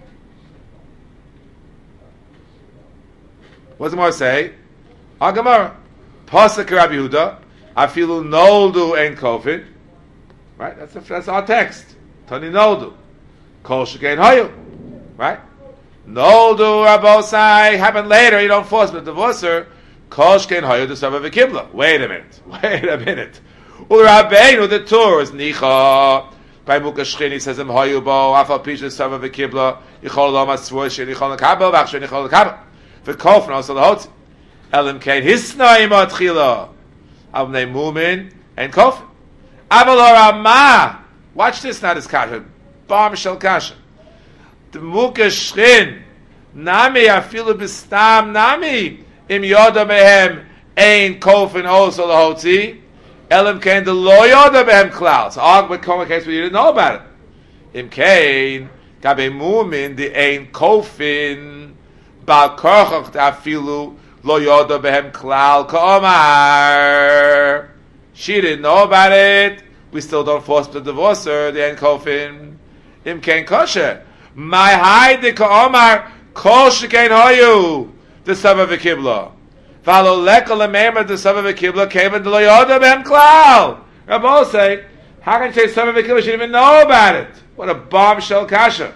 What does the more say? Agamara. Pasuk Rabbi Yehuda. Afilu noldu en kofid. Right? That's, a, that's our text. Tani noldu. Kol shekein hayu. Right? Noldu Rabosai happened later. You don't force the divorcer. Koshken Hayu the Sava V'Kibla. Wait a minute. Wait a minute. Urabeinu the Tur is Nicha. By Mukashchin he says him Hayu Bo Afal Pish the Sava V'Kibla. Yichol Loma Svoshin Yichol Nakabel V'Achshin Yichol Nakabel. V'Kofn also the Hotzi. Elim Kain Hisna Ima Tchila. Avnei Mumin and Kofn. Avalor Amma. Watch this now, this kasha. Bar Mishal kasha. The Mukashchin Nami Afilu Bistam Nami Im Yoda Mehem Ein Kofin also the Hotzi Elim Kain the Lo Yoda Mehem Klal. So all with common case where you didn't know about it. Im Kain Gabe Mumin the Ein Kofin Bal Korchach Afilu Lo Yoda Mehem Klal Ka'omar. She didn't know about it. We still don't force the divorcer, the Ein Kofin. Im Kain Kosher. My high the Ka'omar Kol Shekain Hoyu the Sava V'Kibla. Valo Leka Lemema the Sava V'Kibla Kevin the Loyoda Bem Klal. Rabbi say, how can you say Sava V'Kibla? She didn't even know about it. What a bombshell kasha.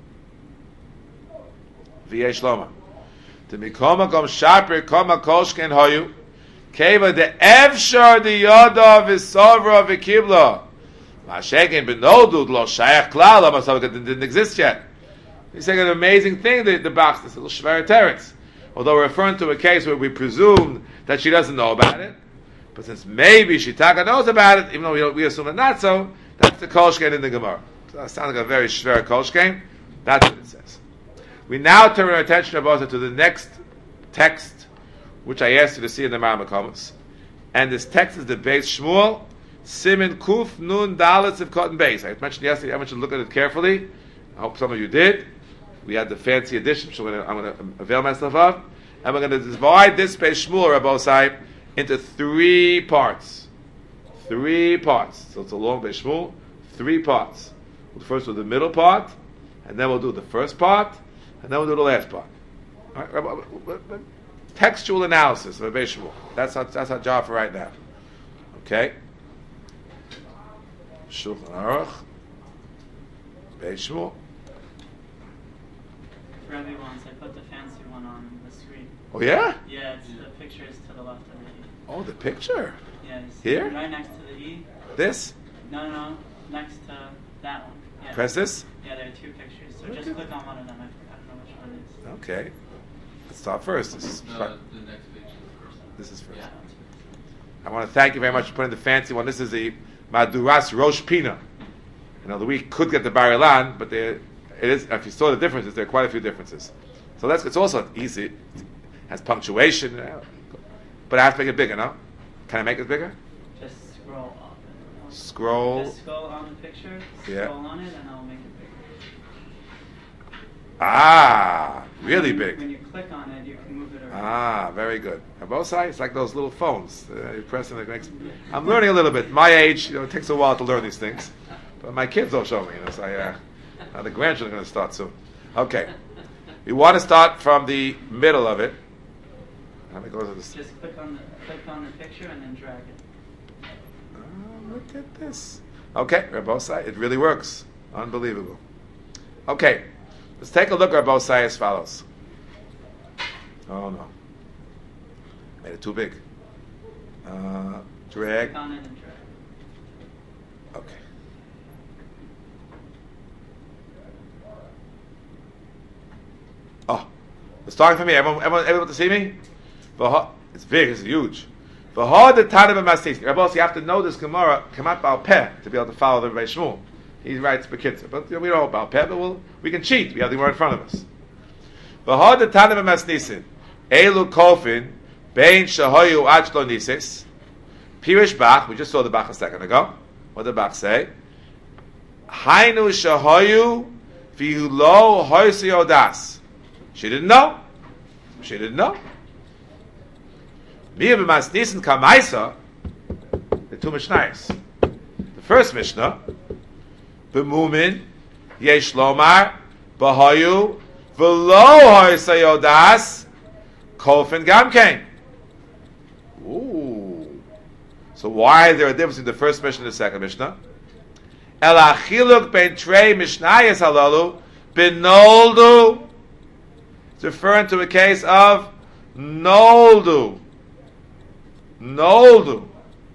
V'yesh Loma. The Mikoma Gom Shapir Koma Kol Shekain Hoyu Keva the Evshar the Yoda V'Savra V'Kibla. Mashekin Benodud Lo Shayach Klal Lama Sava didn't exist yet. He's saying an amazing thing, the, the Bach, this little Shver Teretz. Although we're referring to a case where we presume that she doesn't know about it, but since maybe Shitaka knows about it, even though we, we assume it not so, that's the Kolshkein in the Gemara. So that sounds like a very Shver Kolshkein. That's what it says. We now turn our attention about to the next text, which I asked you to see in the Maramakomas. And this text is the Beis Shmuel, Simin Kuf Nun Daletz of Cotton Beis. I mentioned yesterday, I want you to look at it carefully. I hope some of you did. We had the fancy edition, which I'm going to avail myself of. And we're going to divide this Beis Shmuel, Rabbi Osai, into three parts. Three parts. So it's a long Beis Shmuel. Three parts. We'll first do the middle part, and then we'll do the first part, and then we'll do the last part. All right, Rabbi, textual analysis of Beis Shmuel. That's our, that's our job for right now. Okay? Shulchan Aruch. Beis Shmuel. Rabbi wants, I put the fancy one on the screen. Oh yeah? Yeah, it's, the picture is to the left of the E. Oh, the picture. Yeah, it's Here? right next to the E. This? No, no, no, next to that one. Yeah. Press this? Yeah, there are two pictures, so Okay. just click on one of them. I don't know which one it is. Okay. Let's start first. This is, No, the next page is the first one. this is first. Yeah. I want to thank you very much for putting the fancy one. This is the Maduras Rosh Pina. You know, the we could get the Bar Ilan, but there, it is. If you saw the differences, there are quite a few differences. So that's it's also easy. It has punctuation, you know, but I have to make it bigger. No, can I make it bigger? Just scroll up. And Scroll. Just scroll on the picture, Yeah. scroll on it, and I'll make it bigger. Ah, really When- big. When you click on it, you can move it around. Ah, very good. On both sides, it's like those little phones. Uh, you press and it makes. I'm learning a little bit. My age, you know, it takes a while to learn these things, but my kids don't show me. You know, so I, uh, now the grandchildren are going to start soon. Okay, we want to start from the middle of it. Let me go to this. Just click on the click on the picture and then drag it. Oh, look at this. Okay, Rabosai, it really works. Unbelievable. Okay, let's take a look at Rabosai as follows. Oh no, made it too big. Uh, drag. Click on it and drag it. Okay. Oh, it's starting for me. Everyone, everyone, everyone to see me? V'ha- It's big. It's huge. V'ha the Tana b'mastis. Rabbi, you have to know this Gemara Kamat Bal Peh to be able to follow the Rebbe Shmuel. He writes Bekitzer, but you know, we don't know about Peh, but we'll, we can cheat. We have the Gemara in front of us. V'ha the Tana b'masnisin. Elu kofin bein shahoyu achlo nisis. Pirish Bach. We just saw the Bach a second ago. What did Bach say? Hainu shahoyu v'hulo hoysi odas. She didn't know. She didn't know. Mir b'masnisin kamaisa. The two Mishnayos. The first Mishnah, b'mumin yesh lomar b'hoyu v'lo hoysi odas kofin gamkein. Ooh. So why is there a difference in the first Mishnah and the second Mishnah? El achiluk ben trei Mishnayos halalu Binoldu. It's referring to a case of noldu. Noldu.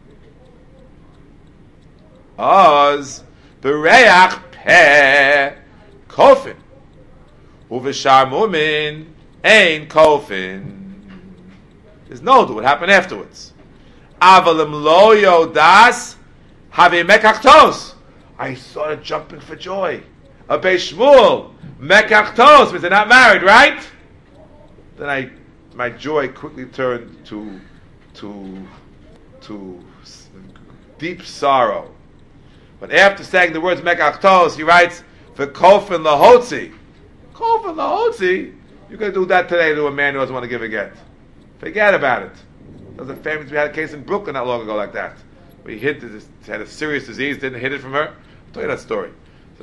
Oz bereach peh kofin. Uveshar mumin ein kofin. There's noldu. What happened afterwards? Avalim lo yodas have mekachtos. I started jumping for joy. A Beis Shmuel mekachtos, but they're not married, right? Then I, my joy quickly turned to, to, to deep sorrow. But after saying the words mekachtos, he writes for kofin lahotzi. Kofin lahotzi. You can do that today to a man who doesn't want to give a get. Forget about it. There's a family. We had a case in Brooklyn not long ago like that. Where he hid this, had a serious disease, didn't hid it from her. I'll tell you that story. So,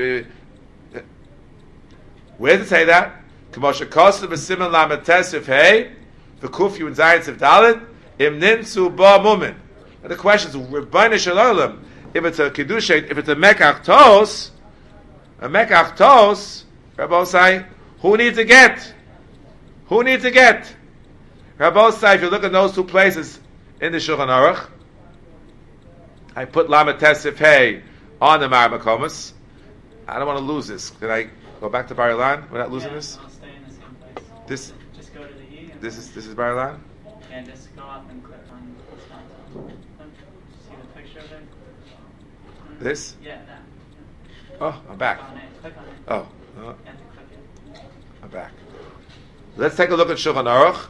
where does it say that? K'moshe kosev b'simen lametesif hey v'kuf yu and zayin sif dalet im ninsu ba mumin. And the question is, Rebbeinu Shalom, if it's a kedusha, if it's a mekach tos, a mekach tos, Rabbi say, who needs a get? Who needs a get? Rabbi say, if you look at those two places in the Shulchan Aruch, I put lametesif hey on the Mar Makomas. I don't want to lose this. Can I go back to Bar Ilan? We're not losing yeah, this? I'll stay in the same place. This? Just go to the E. And This is this is Bar Ilan? And just go up and click on what's not. See the picture there? This? Yeah, that. Oh, I'm back. Click on it. Click on it. Oh, uh, You have to click it. I'm back. Let's take a look at Shulchan Aruch.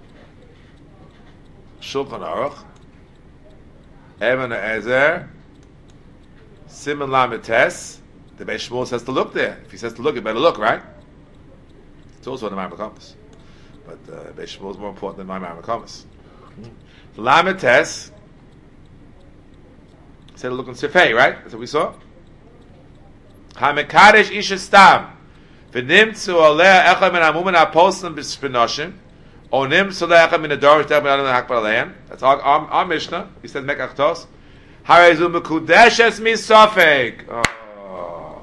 Shulchan Aruch. Eben Ezer. Siman Lametes. The Beis Shmuel says to look there. If he says to look, you better look, right? It's also in the Mar Makomas. But uh, Beis Shmuel is more important than my Mar Makomas. Lametes. Said to look in Sifei, right? That's what we saw. HaMekadesh Isha Stam. V'nimtzu oleh echad min hamumin ha'poslim b'spinoshim. O nimtzu oleh echad min ha'dorish derech min adon hakbar aleim. That's our, our, our Mishnah. He said Mekachtos. Harezu mekudeshes misofek. Oh.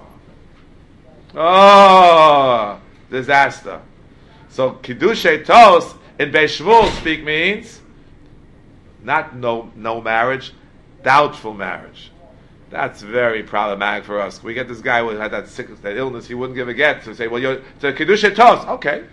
Oh. Disaster. So Kiddushay Tos in Beis Shmuel speak means not no no marriage, doubtful marriage. That's very problematic for us. We get this guy who had that sickness, that illness, he wouldn't give a get. So we say, well, you're so Kiddushay Tos. Okay.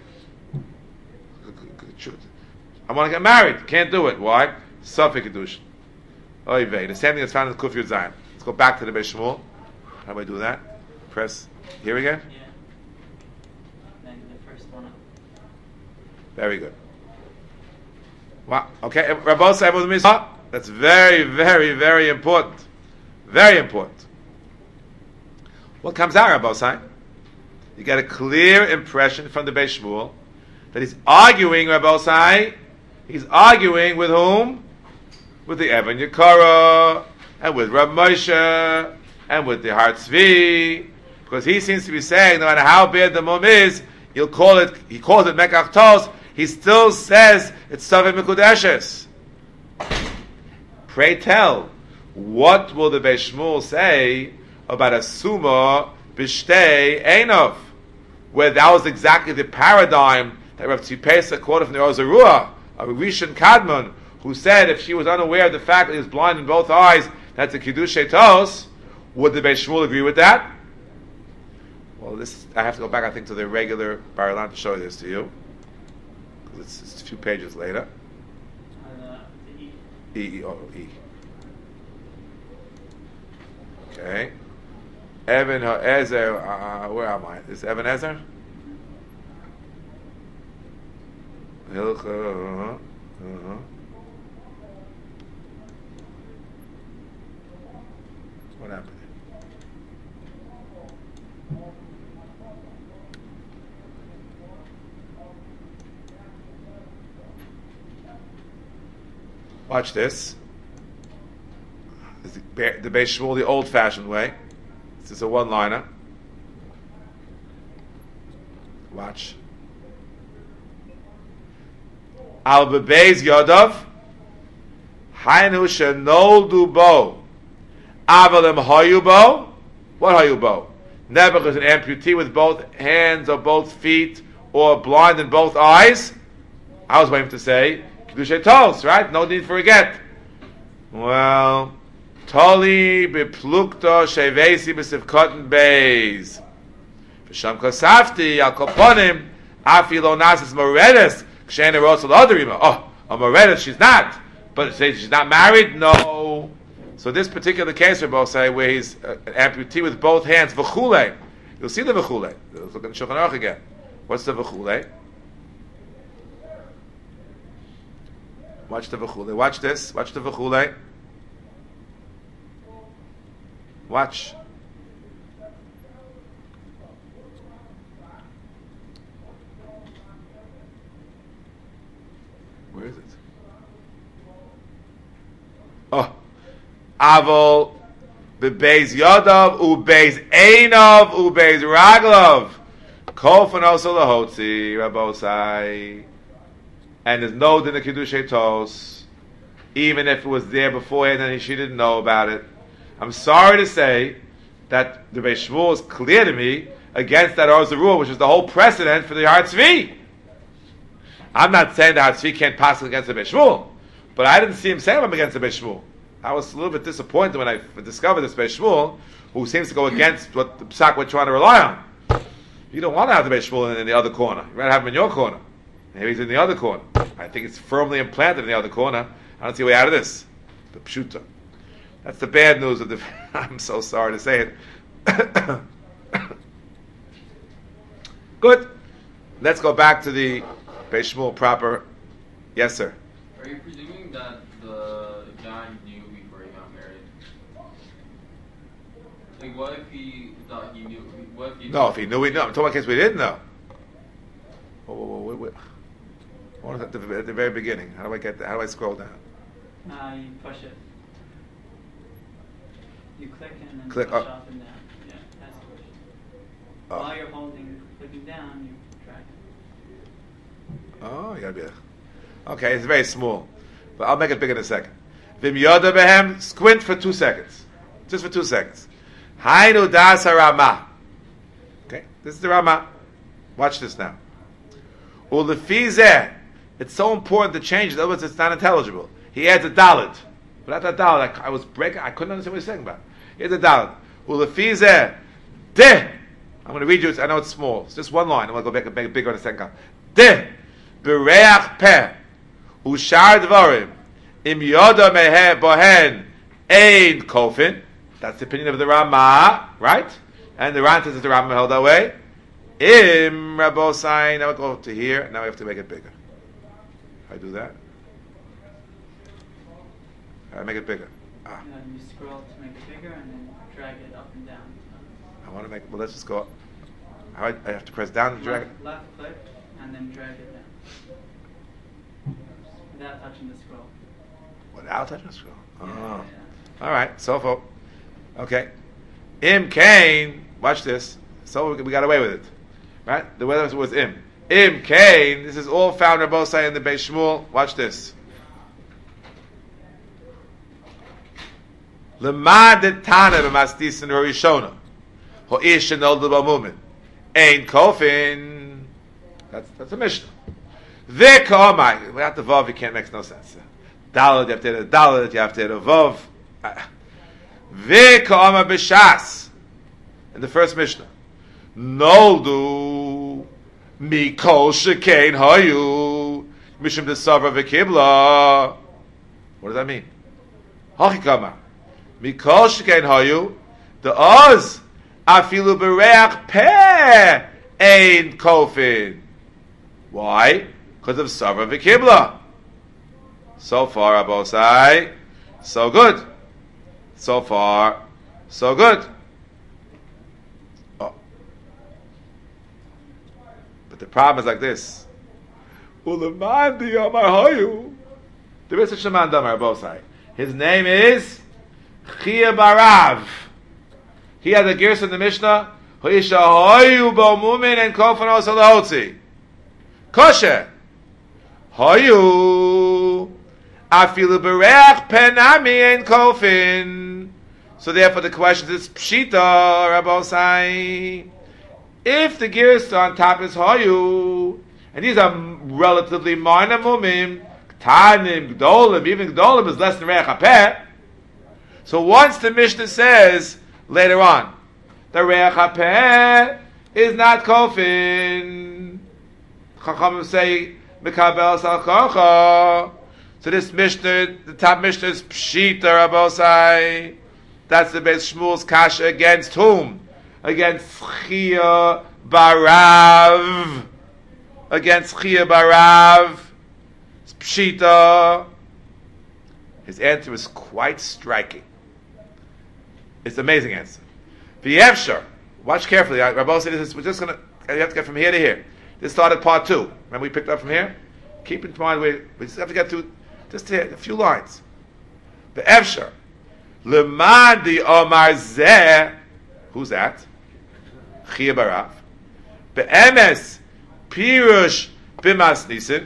I want to get married. Can't do it. Why? Suffolk Kiddush. Oy vey. The same thing that's found in Kuf Yud Zayin. Let's go back to the Beis Shmuel. How do I do that? Press here again? Yeah. Then the first one up. Very good. Wow. Okay. Rabbi said with me. That's very, very, very important. Very important. What comes out, Rabbi Sai? You get a clear impression from the Beis Shmuel that he's arguing, Rabbi Sai, he's arguing with whom? With the Evan Yekara, and with Rab Moshe, and with the Har Tzvi, because he seems to be saying, no matter how bad the mum is, you'll call it, he calls it Mekach Tos, he still says it's Savim Mekudeshes. Pray tell, what will the Beis Shmuel say about a Suma B'shtei Einov, where that was exactly the paradigm that Rav Tzipesa quoted from the Ozarua, a Rishon Kadmon, who said if she was unaware of the fact that he was blind in both eyes, that's a Kiddushay Tos. Would the Beis Shmuel agree with that? Well, this I have to go back, I think, to the regular Bar Ilan to show this to you, because it's, it's a few pages later. Uh, the E. E, E, oh, E. Okay. Evan Ha'ezer, uh, where am I? Is Evan Ezer? Hilch, uh, uh-huh. What happened? Watch this. This is the, the Beis Shmuel, the old-fashioned way. This is a one-liner. Watch. Al bebeis yodov hainu shenoldu bo avalim hayu bo. What hayu bo? Nebuch is an amputee with both hands or both feet, or blind in both eyes. I was waiting to say Kedushay Tos, right? No need for a get. Well, Toli beplukto shevesi besivkoten beis. V'sham kosafti al koponim afi lo nasis moredes kshen eros al adarima. Oh, a moredes she's not, but say she's not married. No. So this particular case, we both say, where he's uh, an amputee with both hands, v'chule. You'll see the v'chule. Let's look at Shulchan Aruch again. What's the v'chule? Watch the v'chule. Watch this. Watch the v'chule. Watch. Where is it? Oh. Avol, bebeis yadav, ubeis einov, ubeis raglov. Kofanos lahotzi, Rabosai. And there's no din the Kedushay Tos, even if it was there beforehand and she didn't know about it. I'm sorry to say that the Beis Shmuel is clear to me against that Or's rule, which is the whole precedent for the Har Tzvi. I'm not saying the Har Tzvi can't pass against the Beis Shmuel, but I didn't see him saying I'm against the Beis Shmuel. I was a little bit disappointed when I discovered this Beis Shmuel, who seems to go against what the Psak we're trying to rely on. You don't want to have the Beis Shmuel in, in the other corner. You'd rather have him in your corner. Maybe he's in the other corner. I think it's firmly implanted in the other corner. I don't see a way out of this. The Pshuta. That's the bad news of the... I'm so sorry to say it. Good. Let's go back to the Beis Shmuel proper. Yes, sir. Are you presuming that the guy knew before he got married? Like, what if he thought he knew? What if he No, if he knew, he knew. I'm talking about a case we didn't know. Whoa, whoa, whoa, wait, wait. What is at the, at the very beginning? How do I get that? How do I scroll down? Uh, you push it. You click and then Click push up. up and down. Yeah, that's push. Oh. While you're holding, clicking down, you drag it. Oh, you gotta be a... Okay, it's very small. But I'll make it bigger in a second. Vim yoda behem, squint for two seconds. Just for two seconds. Hainu das harama. Okay, this is the Rama. Watch this now. Ulefizeh. It's so important to change it, otherwise it's not intelligible. He adds a dalet. Without that dalet, I, I was breaking, I couldn't understand what he's saying about. He adds a dalet. Ulefizeh. De. I'm going to read you, I know it's small. It's just one line. I'm going to go back and make it bigger in a second. De. Bereach peh. Ushar dvarim. Im yoda meheh bohen. Ein kofin. That's the opinion of the Rama, right? And the Ran says that the Rama held that way. Im Rabosai. Now we go to here. Now we have to make it bigger. How do I do that? How do I make it bigger? Ah. And then you scroll to make it bigger and then drag it up and down. I want to make. Well, let's just go. How I, I have to press down to drag it. Left, left click and then drag it down. Without touching the scroll. Without touching the scroll. Oh. Yeah, yeah. All right. So far. Okay. Im Cain. Watch this. So we, we got away with it, right? The weather was Im. Im Cain. This is all found in both sides in the Beis Shmuel. Watch this. Lemad Tana b'mastis in Rishona. Ho'ish and old b'mumin. Ein kofin. That's that's a Mishnah. V'komai. Without the vav, you can't make no sense. Dalad, you have to add a dalad. You have to add a vav. V'komai b'shas. In the first Mishnah. Noldu mikol shekain hayu mishum desavra v'kibla. What does that mean? Hachikama mikol shekain hayu the oz afilu bereach peh ein kofin. Why? Because of savra v'kibla. So far, Abosai, so good. So far, so good. The problem is like this. His name is Chia Barav. He had the gears in the Mishnah. Kosher. Hoyu afilu berech penami en kofin. So therefore the question is Pshita, Rabbosai. If the gears on top is Hoyu, and these are relatively minor mumim, Tanim, Gdolim, even Gdolim is less than Reach HaPeh. So once the Mishnah says, later on, the Reach HaPeh is not Kofin, Chachamim say, Mekabel Salchocha. So this Mishnah, the top Mishnah is Pshita, Rabbosai. That's the Beis Shmuel's kasha against whom? Against Chia Barav. Against Chia Barav. It's Pshita. His answer is quite striking. It's an amazing answer. V'yevshar. Watch carefully. Rabbi said this. We're just gonna. You have to get from here to here. This started part two. Remember we picked up from here. Keep in mind we we just have to get through just here, a few lines. V'yevshar. Lemandi Omar Zeh. Who's that? Chia Barav. Be'emes Pirush Bimas Nisin.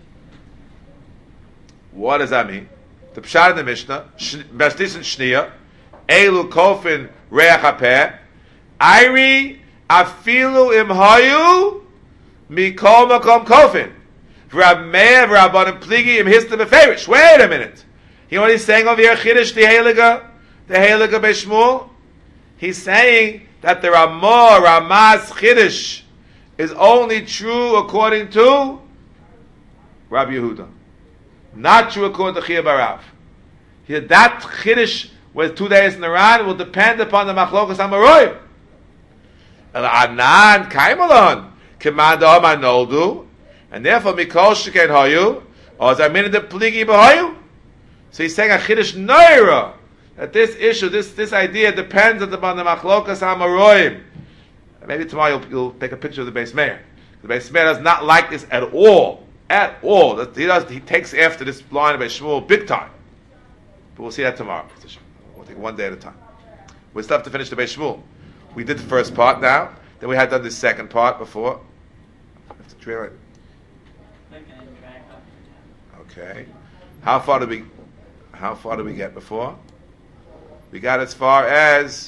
What does that mean? The Pshat in the Mishnah, Bimas Nisin Shniya, Elu Kofin Reach HaPeh, Airi Afilu Im Hayu Mikol Makom Kofin. V'Rab Meir V'Rabbanim Pligi Im Histam Beferish. Wait a minute. You know what he's saying over here? Chiddush the Heilige, the Heilige Beis Shmuel. He's saying that the Ramah, Ramah's Chiddush is only true according to Rabbi Yehuda, not true according to Chia Barav. He said that Chiddush with two days in the Ran will depend upon the Machlokas HaMaroim. El Anan Kaimalon Kimanda Oman Noldu, and therefore Mikol Sheken Hoyu or Zamin the Pligi B'Hoyu. So he's saying a Chiddush Noira, that this issue, this this idea depends upon the Machlokas HaMaroim. Maybe tomorrow you'll, you'll take a picture of the Beis Meir. The Beis Meir does not like this at all, at all. He does. He takes after this line of Beis Shmuel big time. But we'll see that tomorrow. We'll take one day at a time. We still have to finish the Beis Shmuel. We did the first part now. Then we had done the second part before. I have to trail it. Okay. How far did we? How far did we get before? We got as far as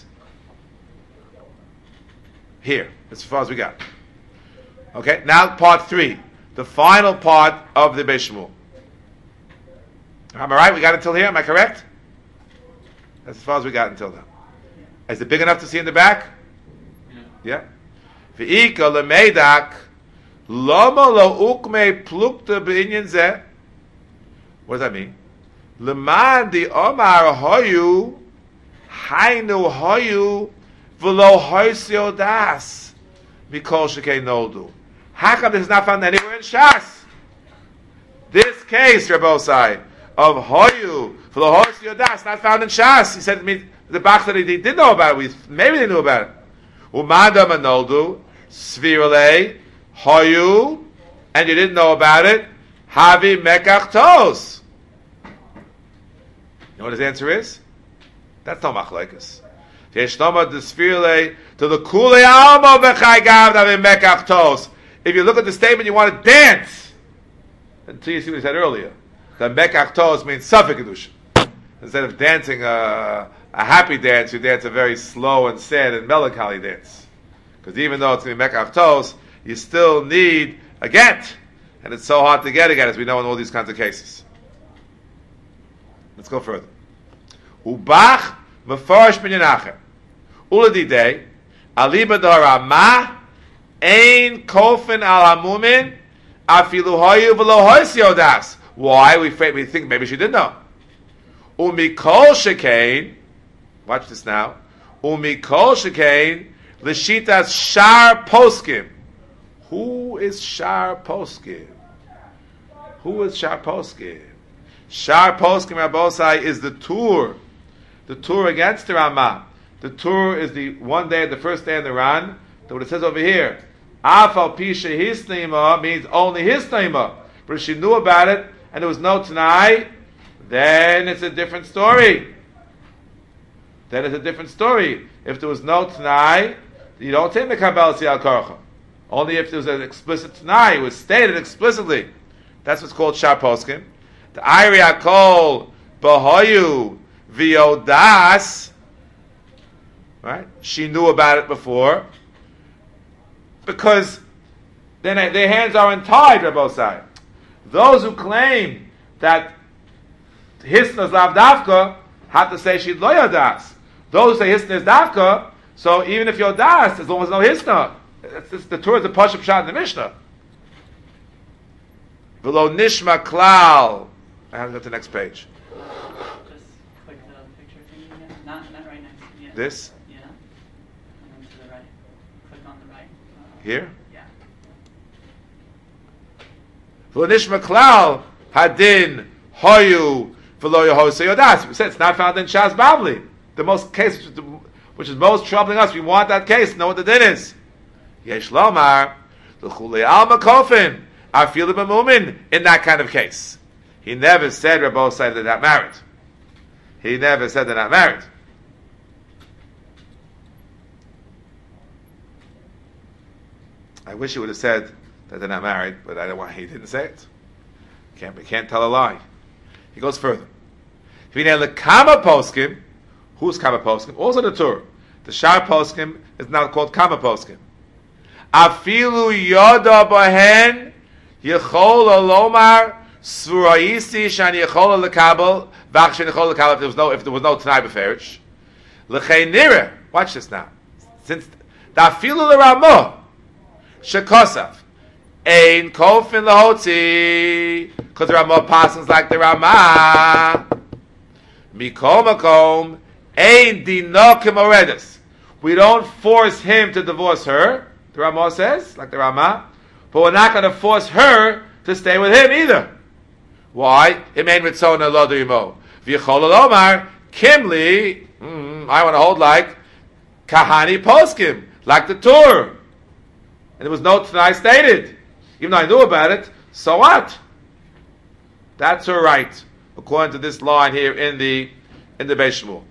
here. As far as we got. Okay. Now part three, the final part of the Beis Shmuel. Am I right? We got until here. Am I correct? That's as far as we got until now. Is it big enough to see in the back? Yeah. V'ika lemeidak lama lo ukme plukta b'inyan zeh. What does that mean? Leman di omar hoyu hainu hoyu v'lo hoysio das mikol shekei noldu. How come this is not found anywhere in Shas? This case, Rabbosai, of hoyu v'lo hoysio das, not found in Shas. He said to me, the Bach that he did know about it. We, maybe they knew about it. Umada manoldu svirale hoyu, and you didn't know about it. Havi mekach tos. You know what his answer is? That's not machlekes. Yeshnoma desfirle to the kule alma v'chaygav havi mekach tos. If you look at the statement, you want to dance until you see what he said earlier. The mekach tos means suffix kedusha. Instead of dancing a, a happy dance, you dance a very slow and sad and melancholy dance. Because even though it's going to be mekach tos, you still need a get. And it's so hard to get a get, as we know in all these kinds of cases. Let's go further. Ubach mefarish bin Yenacher. Uladidei aliba darama ein kofin al hamumin afilu hoyu v'lo hoysio das. Why? We we think maybe she didn't know. Umikol shekain. Watch this now. Umikol shekain l'shitas shar poskim. Who is shar poskim? Who is shar poskim? Shar poskim Rabbosai is the tour. The tour against the Ramah. The tour is the one day, the first day in the Ran. So what it says over here, Afal Pisha his Naima means only his Naima. But if she knew about it and there was no Tanai, then it's a different story. Then it's a different story. If there was no Tanai, you don't take Mekabel Sial Korcha. Only if there was an explicit Tanai, it was stated explicitly. That's what's called Shar Poskim. The Iri Akol Bahoyu Viodas. Right? She knew about it before. Because then their hands are untied, Rabbi Sai. Those who claim that Hisna is lav dafka have to say she's lo yadas. Those who say Hisna is dafka, so even if you're das, as long as no Hisna, that's, that's the Torah is a pashup shot in the Mishnah. Below nishma klal. I have to go to the next page. Just click the picture thing again. Not, not right next to yeah. This? Yeah. And then to the right. Click on the right. Uh, Here? Yeah. Below nishma klal hadin hoyu v'lo yehosei yodas. We said it's not found in Shas Babli. The most case which is, the, which is most troubling us. We want that case. Know what the din is. Yesh lomar l'chulei alma kofin. I feel the b'mumin in that kind of case. He never said Rabbi said they're not married. He never said they're not married. I wish he would have said that they're not married, but I don't want. He didn't say it. Can't we can't tell a lie. He goes further. If you know the Kama poskim, who's Kama poskim? Also the Torah. The Shar poskim is now called Kama poskim. Afilu yoda bahen yechol alomar suraisi shan yechol lekabel v'achshin yechol lekabel. If there was no if there was no Tanai beferish l'chei nira. Watch this now. Since the afilu l'ramah shekosaf ein kofin lahotzi because the Ramah passes like the Ramah. Mikol makom ein dinokim oredus. We don't force him to divorce her. The Ramah says, like the Ramah, but we're not going to force her to stay with him either. Why? Im ein ritzona lo d'imo. V'yichol lomar kimli. I want to hold like kahani poskim, like the Torah. And there was no Tanai stated. Even though I knew about it, so what? That's her right, according to this line here in the in the Beis Shmuel.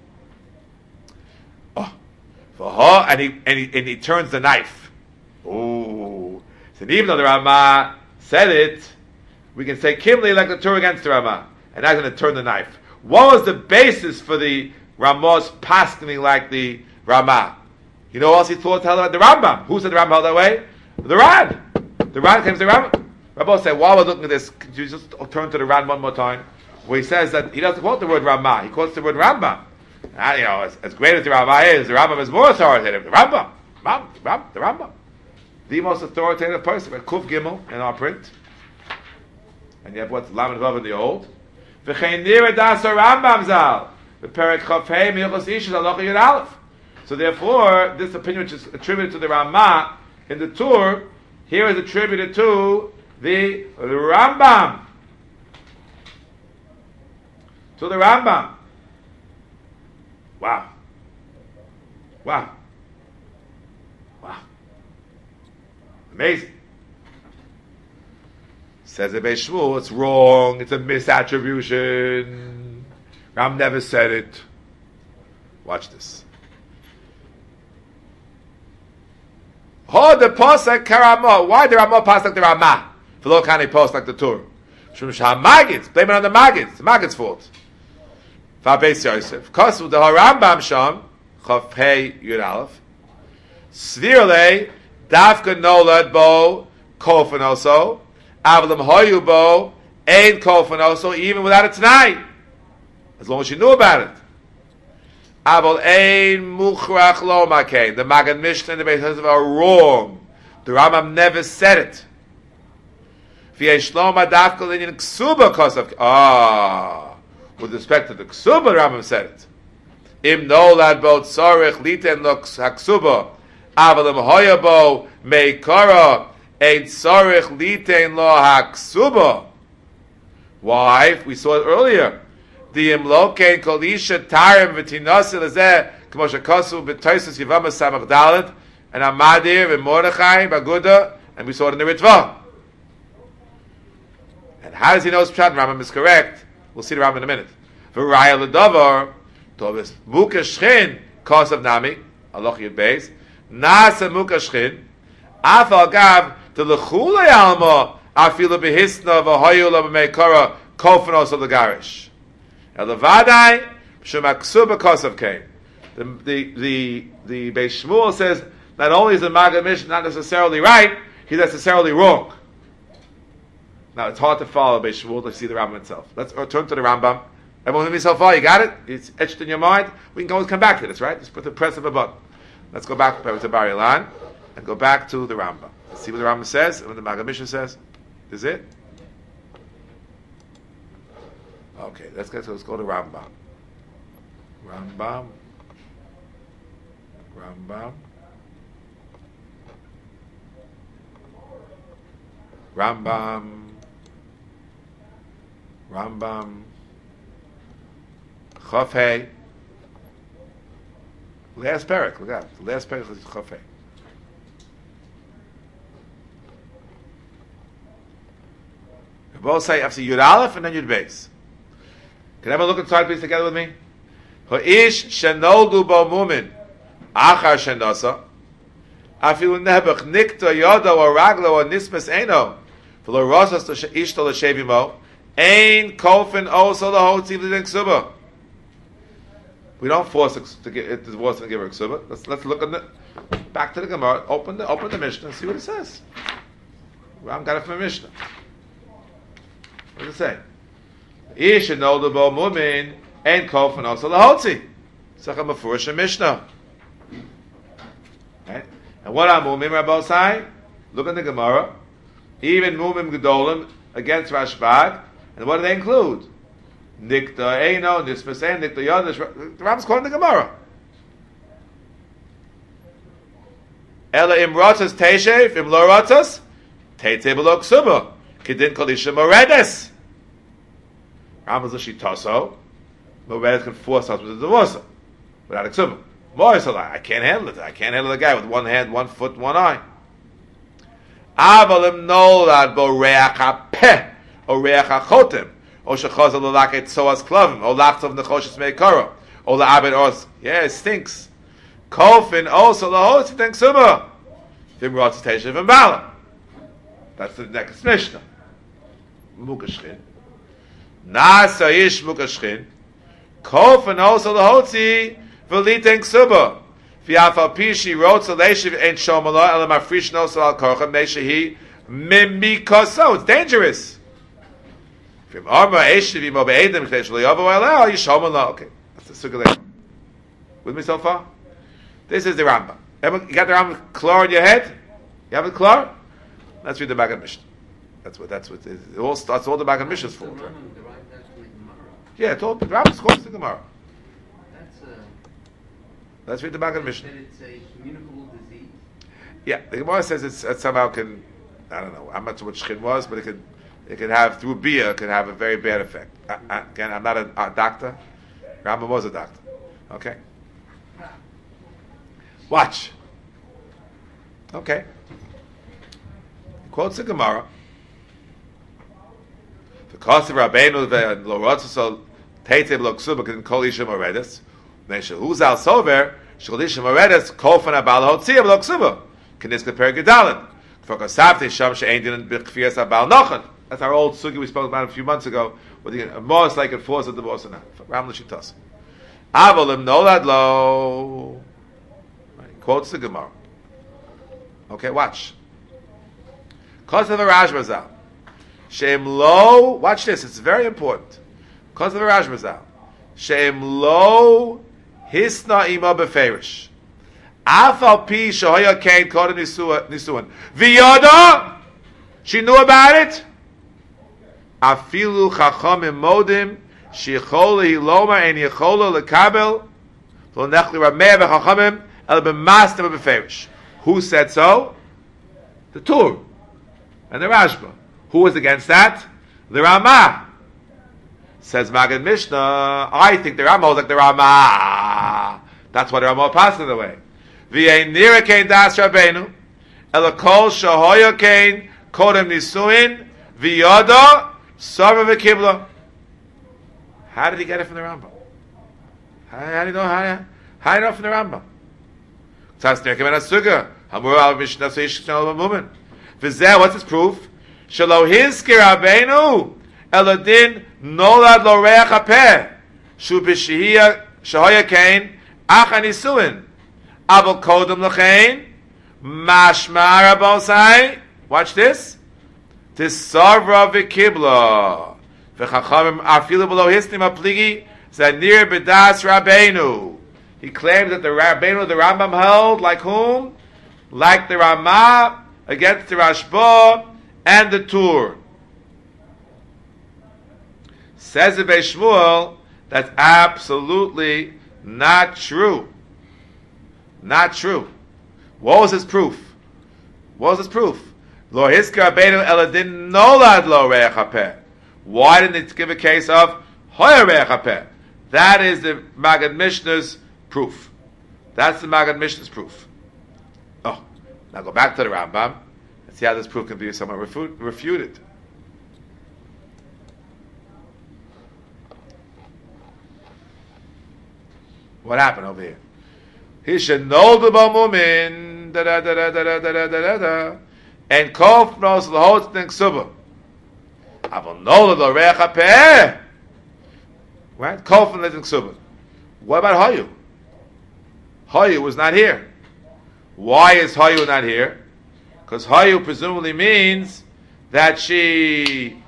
Oh, for her, and he and he and he turns the knife. Oh, so even though the Ramah said it, we can say Kimli like the Torah against the Ramah, and that's going to turn the knife. What was the basis for the Ramah's paskening like the Ramah? You know what else he thought held about the Rambam? Who said the Rambam held that way? The Rad. The Rad came to the Rambam. Rabbi said, while we're looking at this, could you just turn to the Rad one more time? Where he says that he doesn't quote the word Ramah, he quotes the word Rambam. And, you know, as, as great as the Ramah is, the Rambam is more authoritative. The Rambam, Ram, Ram, the Rambam, the most authoritative person. We have Kuf Gimel in our print, and you have what's Lamed Vav in the old. V'chein nira das Rambam zal v'perek chafei mi'ilchos ishes halacha yud aleph. So therefore, this opinion which is attributed to the Ramah in the Tur, here is attributed to the Rambam. To the Rambam. Wow. Wow. Wow. Amazing. Says the Beis Shmuel, it's wrong, it's a misattribution. Ram never said it. Watch this. Hold the post like Karamah. Why the Ramah pass like the Ramah? For lo kani post like the Torah. Shum Magid. Blame it on the Magid. It's the Magid's fault. Fa'beis Yosef. Kosu the Harambam Sham Chav Pei Yud Aleph. Svirle Dafka Nolad Bo Kofan also. Avalim Hoyu Bo Ein Kofan also. Even without it tonight, as long as you knew about it. Aval ein muchrach lo makein. The Maggid Mishnah and the Beis Yosef are wrong. The Rambam never said it. V'yesh lo madafka linyan ksuba kosav. Ah, with respect to the ksuba, the Rambam said it. Im nolad bo tzorich liten lo haksuba. Aval im hoya bo meikara ein tzorich liten lo haksuba. Why? We saw it earlier. The imlokein kolisha tarim v'tinosi lezeh k'mo shekosu b'toisus yivama samach dalet and Amadir and Mordechai Baguda, and we saw it in the Ritva. And how does he know it's Pshat? Rambam is correct. We'll see the Rambam in a minute. V'raya l'davar tovis muka shchin kosav nami aloch yud beis nasa muka shchin afal gav the lechulei alma afilu behisna v'hoyu lo b'meikara kofanos of the garish. Elavadai, Shemaksuba Kosav came. The the the the Beis Shmuel says not only is the Maggid Mishnah not necessarily right, he's necessarily wrong. Now it's hard to follow Beis Shmuel to see the Rambam itself. Let's turn to the Rambam. Everyone with me so far? You got it? It's etched in your mind. We can always come back to this, right? Just put the press of a button. Let's go back to Bar Ilan and go back to the Rambam. Let's see what the Rambam says and what the Maggid Mishnah says. Is it? Okay, let's go. So let's go to Rambam. Rambam. Rambam. Rambam. Rambam. Chafei. Last parak, look out. The last parak is Chafei. We both say after Yud Aleph and then Yud Beis. Can everyone look inside please together with me? Ha'ish shenoldu bo mumin achar shenasa afilu nebech nikta yodo or raglo or nismes eno v'lo rosas to ishto l'shevimo ein kofen oso l'hotzi v'lidin ksuba. We don't force it to get it divorce and give her a ksuba. Let's let's look at the back to the Gemara. Open the open the Mishnah and see what it says. Ram got it from the Mishnah. What does it say? Ish and older bo mumin and kofen also lahotzi. Sechem mafurish Mishnah. Right? And what are mumim Rabbosai? Look at the Gemara. Even mumim gedolim against Rashbag. And what do they include? Nikta Eino, Nismasen, Nikta Yod. The Rambam's quoting the Gemara. Ela imrotas teishev, im lo rotas, teite below ksuba. Kedin kolisha moredes. Rambam's a shitaso. Moredes can force us with the divorce without a ksuba. More is a lie. I can't handle it. I can't handle the guy with one hand, one foot, one eye. Avalim nolad bo reach ha-peh, o reach ha-chotem. O shechazal l'laket soas klavim, o lachtav nechoshes meikara, o la'abed os. Yeah, it stinks. Kofin also lahos it suma. Vim rots teshev and bala. That's the next Mishnah. Mukashchin. Nasa ish mukashchin. Kofin also lahotzi v'liten suma. V'yafal pishi rots aleshiv ein shomala elam afrish nosa al korcha meshehi mimikoso. It's dangerous. Okay, that's the sukkah. With me so far? This is the Rambam. You got the Rambam clear in your head? You have it clear? Let's read the Maggid Mishnah. That's what. That's what. It all starts. All the Maggid Mishnah is for. Right? Yeah, it's all the Rambam quotes the Gemara. That's a. Let's read the Maggid Mishnah. That it's a communicable disease. Yeah, the Gemara says it's, it somehow can. I don't know. I'm not sure what shchin was, but it could. It can have, through beer, it can have a very bad effect. I, I, again, I'm not a, a doctor. Rambam was a doctor. Okay? Watch. Okay. Quotes the Gemara. The cost of Rabbeinu and Lorotzosol Teiteb Loksuba can call Isham Oredes. Nesha Uzal Sover, Shul Isham Oredes, Kofan Abal Hotziyab Loksuba. Can this compare Gedalit? For Kosavti Sham She'endin and B'chfias Abal Nochan. That's our old sugi we spoke about a few months ago. Whether you can most like enforce a divorce or not. Ram l'shitas. Avolim nolad lo. Quotes the Gemara. Okay, watch. Cause of a Rajmazal. Shem lo. Watch this. It's very important. Cause of a Rajmazal. Shem lo hisna ima beferish. Afal pi shoya kain kodem nisuan. V'yoda. She knew about it. Afilu chachamim modim shichol hiloma and yichola lekabel lo nechli rameh v'chachamim el b'mastem b'ferish. Who said so? The Tur and the Rashba. Who was against that? The Ramah. Says Maggid Mishnah. I think the Ramah was like the Ramah. That's why the Ramah passed it away. V'yein nira kein das Rabbeinu elakol shahoya kein kodem nisuin v'yoda. Sarva v'kibla. How did he get it from the Rambam? How, how do you know? How, how do you know from the Rambam? Tzasnir kemen asuga. Hamur al mishnah seish shnal b'mumen. V'zeh, what's his proof? Shelo hizkir Rabbeinu eladin nolad lo reach hapeh shu b'shihiyah shahoya kain Achan Isuin. Abel Kodem Lechein. Mashma Rabosai. Watch this. Tisavra v'kibla. V'chachamim afilu below hisnim apligi. Zanir b'das Rabbeinu. He claims that the Rabbeinu, the Rambam held, like whom? Like the Ramah against the Rashba and the Tur. Says the Beis Shmuel, that's absolutely not true. Not true. What was his proof? What was his proof? Lo hiska Rabbeinu eladin nolad lo reich hapeh. Why didn't it give a case of hoya reich hapeh? That is the Maggid Mishnah's proof. That's the Maggid Mishnah's proof. Oh, now go back to the Rambam and see how this proof can be somewhat refu- refuted. What happened over here? He should know the bamumin da da da da da da da da da and kof nos lahot den ksuba. Avol know the reich hapeh. Right? Kof nos den ksuba. What about Hayu? Hayu was not here. Why is Hayu not here? Because Hayu presumably means that she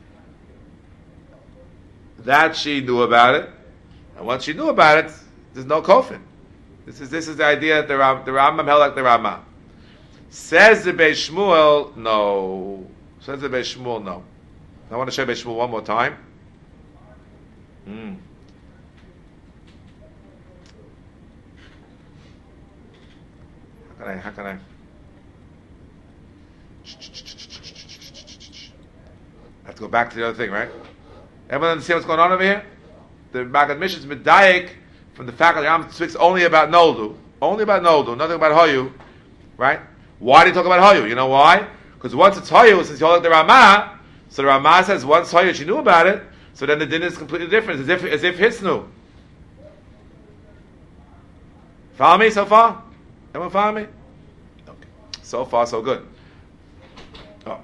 that she knew about it, and once she knew about it, there's no kofin. This is this is the idea that the Ram, the Rambam held like the Ramah. Says the Beis Shmuel, no. Says the Beis Shmuel, no. I want to show Beis Shmuel one more time. Hmm. How can I? How can I? I have to go back to the other thing, right? Everyone understand what's going on over here? The Maggid Mishnah is medayik from the fact that the Rambam speaks only about Noldu, only about Noldu, nothing about Hayu, right? Why do you talk about Hayu? You know why? Because once it's Hayu, since you hold like the Ramah, so the Ramah says once Hayu, she knew about it, so then the din is completely different, as if as if his knew. Follow me so far? Everyone follow me? Okay. So far, so good. Oh.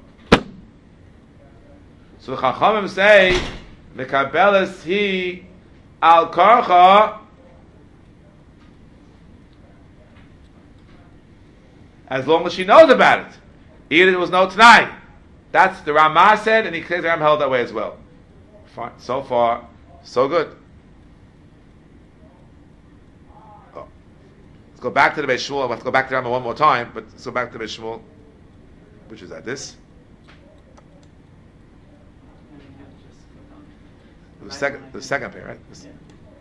So the Chachamim say, Mekabeles he al karcha. As long as she knows about it. Either there was no Tanai. That's the Ramah said, and he claims the Ram held that way as well. Fine. So far, so good. Oh. Let's go back to the Beis Shmuel. We'll have to go back to the Ramah one more time, but let's go back to the Beis Shmuel. Which is at this? The second, the second pair, right? This.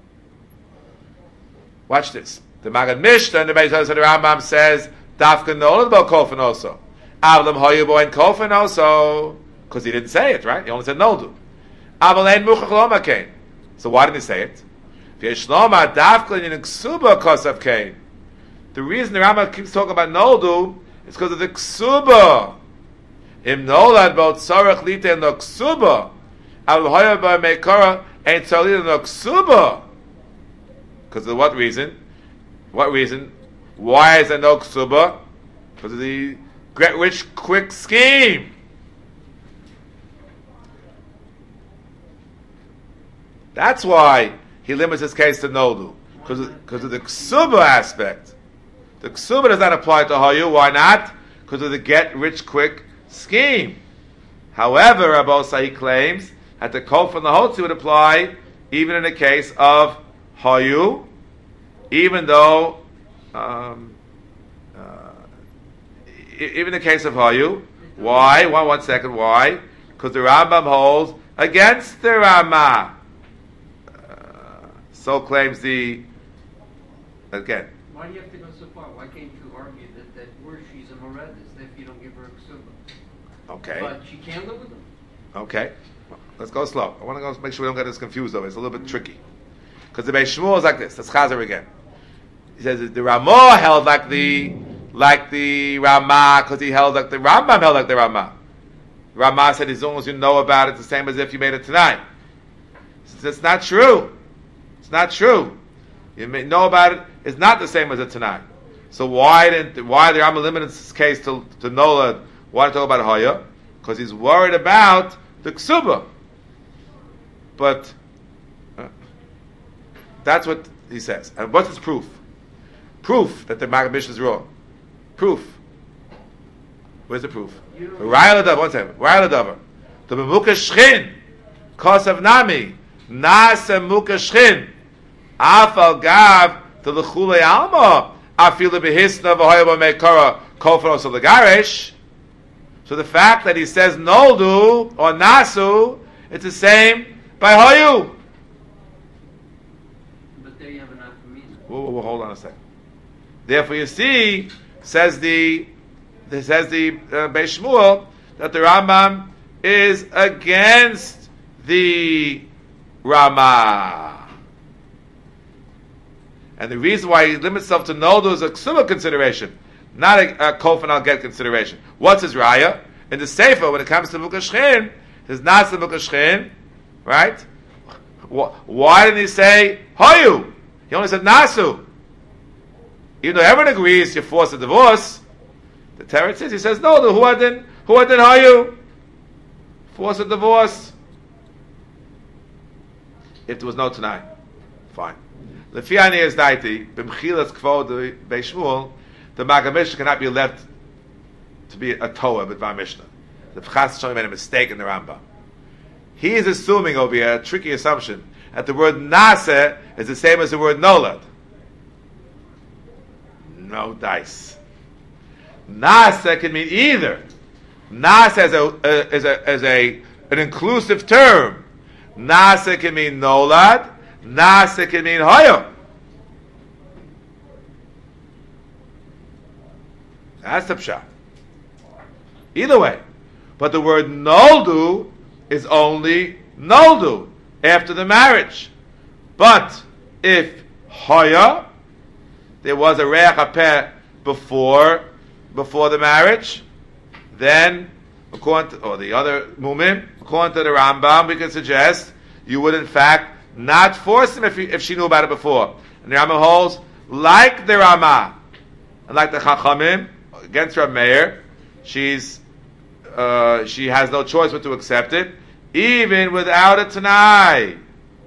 Watch this. The Maggid Mishnah and the Beis Shmuel, the Rambam says, Dafka knows about Kofin also. Avlam Hayubo and Kofin also. Because he didn't say it, right? He only said Noldu. Avalain Muchach Loma Kain. So why didn't he say it? V'yeshloma Dafka in Ksuba Kosav Kain. The reason the Rambam keeps talking about Noldu is because of the Ksuba. Im Nolad Bo Tzarech Lite No Ksuba. Avlam Hayubo Meikara Ain't Tzarech No Ksuba. Because of what reason? What reason? Why is there no ksuba? Because of the get rich quick scheme. That's why he limits his case to Noldu. Because of, because of the ksuba aspect. The ksuba does not apply to Hayu. Why not? Because of the get rich quick scheme. However, Rabbi Osai claims that the kol from the Hotzi would apply even in the case of Hayu, even though Um, uh, even in the case of Hayu, why? One, one second, why? Because the Rambam holds against the Ramah. Uh, so claims the, again. Why do you have to go so far? Why can't you argue that, that where she's a Moredes, if you don't give her a ksuba? Okay. But she can't live with them. Okay. Well, let's go slow. I want to go make sure we don't get this confused over. It's a little bit tricky. Because the Beis Shmuel is like this. Let's chazer again. He says that the Ramah held like the like the Ramah because he held like the Rambam held like the Ramah. Ramah said as long as you know about it, it's the same as if you made it tonight. It's not true. It's not true. You may know about it. It's not the same as a tonight. So why didn't why the Rambam limited this case to to Nola? Why to talk about Haya? Because he's worried about the ksuba. But uh, that's what he says. And what's his proof? Proof that the Maggid Mishnah is wrong. Proof. Where's the proof? Raya l'davar. One second. Raya l'davar. The Memuka Shchin. Kosav Nami. Nasa Muka Shchin. Afal Gav. The L'chulei Alma. Afilu Behisna V'hoyaba Meikara. Kofanos of the Garish. So the fact that he says Noldu or Nasu, it's the same by Hoyu. But there you have an afkamina. Whoa, whoa, whoa, hold on a second. Therefore, you see, says the says the uh, Beis Shmuel that the Rambam is against the Rama, and the reason why he limits himself to Noldu is a ksuba consideration, not a, a kofen al get consideration. What's his raya in the Sefer when it comes to Mukha Shchin? His Nasa Mukha Shchin, right? Why didn't he say Hoyu? He only said Nasu. Even though everyone agrees you force a divorce, the Torah says, he says, no, the Huadin, Huadin Hayu. Force a divorce. If there was no Tanai. Fine. Lefi Ani is Daiti, B'mchilas Kvod Beis Shmuel, the Maggid Mishnah cannot be left to be a Toa with Var Mishnah. The Chas Shlomo made a mistake in the Rambam. He is assuming over here, a tricky assumption, that the word Nase is the same as the word Nolad. No dice. Nasa can mean either. Nasa as a, uh, as a as a an inclusive term. Nasa can mean Nolad. Nasa can mean Hoyo. That's the pshat. Either way, but the word Noldu is only Noldu after the marriage. But if Hoya, there was a Reach HaPeh before before the marriage, then, according to, or the other Mumim, according to the Rambam, we can suggest you would in fact not force him if, he, if she knew about it before. And the Rambam holds, like the Ramah, and like the Chachamim, against Rav Meir, she's, uh, she has no choice but to accept it, even without a Tanai.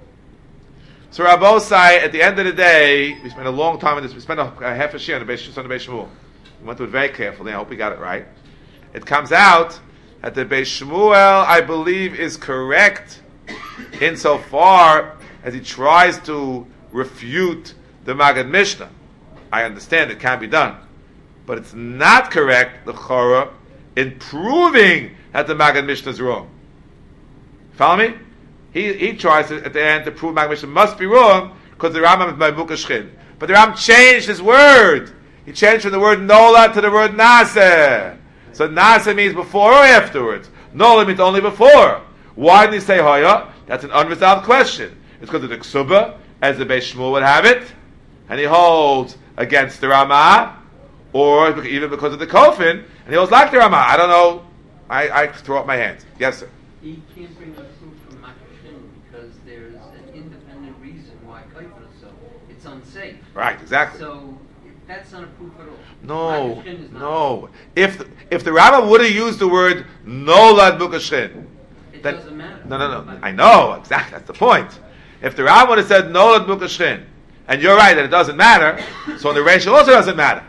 So Rabbosai, at the end of the day, we spent a long time on this. We spent a, a half a share on the Beis Shmuel. We went through it very carefully. I hope we got it right. It comes out that the Beis Shmuel, I believe, is correct insofar as he tries to refute the Maggid Mishnah. I understand it can't be done, but it's not correct, the Chorah, in proving that the Maggid Mishnah is wrong. Follow me? He he tries to, at the end to prove Maggid Mishnah must be wrong because the Rambam is by Mukha Shchin. But the Rambam changed his word. He changed from the word Nola to the word Naseh. So Naseh means before or afterwards. Nola means only before. Why didn't he say Hoya? That's an unresolved question. It's because of the Ksuba, as the Beis Shmuel would have it, and he holds against the Ramah, or even because of the Kofin, and he holds like the Ramah. I don't know. I, I throw up my hands. Yes, sir. He can't bring a proof from Makashin because there's an independent reason why Kaifra so. It's unsafe. Right, exactly. So that's not a proof at all. No, Makashin is not no. If the, if the Rambam would have used the word Nolad Mukashchin, It that, doesn't matter. No, no, no. I know exactly. That's the point. If the Rambam would have said Nolad Mukashchin, and you're right that it doesn't matter, so in the ratio also doesn't matter.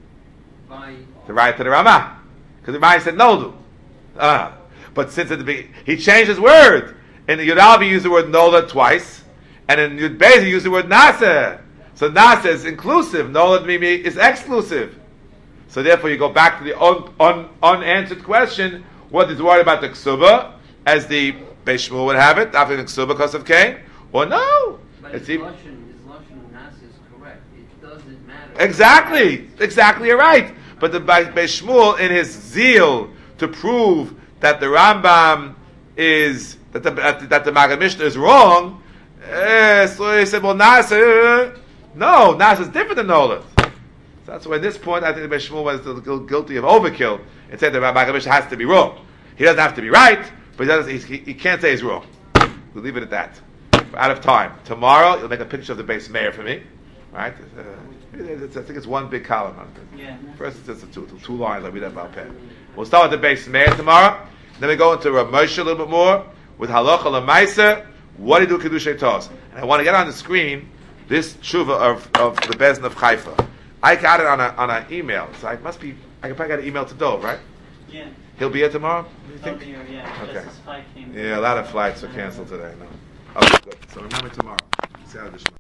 By The right to the Ramah, because the Ramah said Noldu. Ah. But since at the beginning, he changed his word. In the Yud Aleph, he used the word Nola twice, and in Yud Beis, he used the word Naseh. So Naseh is inclusive. Nola Mimi is exclusive. So therefore, you go back to the un, un, unanswered question: what is worried about the Ksuba, as the Beis Shmuel would have it, after the Ksuba because of Cain, or no? but It's his even, Lashon, his Lashon of Nas is correct. It doesn't matter. exactly, exactly, you're right. But the Beis Shmuel, in his zeal to prove that the Rambam is that the that, that the Maggid Mishnah is wrong, eh, so he said, "Well, Nas, uh, no, Nas is different than Nola." So that's why at this point, I think the Beis Shmuel was guilty of overkill and said the Maggid Mishnah has to be wrong. He doesn't have to be right, but he doesn't. He, he can't say he's wrong. We'll leave it at that. We're out of time. Tomorrow, you'll make a picture of the Beis Meir for me, right? Uh, it's, I think it's one big column. Yeah. First, it's just two, two lines. I'll read that about pen. We'll start with the Beis Meir tomorrow. Then we go into Rav Moshe a little bit more with Halacha L'Maisa. What do you do Kiddushay Tos? And I want to get on the screen this tshuva of, of the Bezin of Haifa. I got it on a on an email, so I must be. I can probably get an email to Dov, right? Yeah. He'll be here tomorrow. Do you I'll think? be here, yeah. Okay. Just his flight came. Yeah, a lot of flights are canceled today. No. Okay, good. So remember tomorrow. Siyata d'shmaya.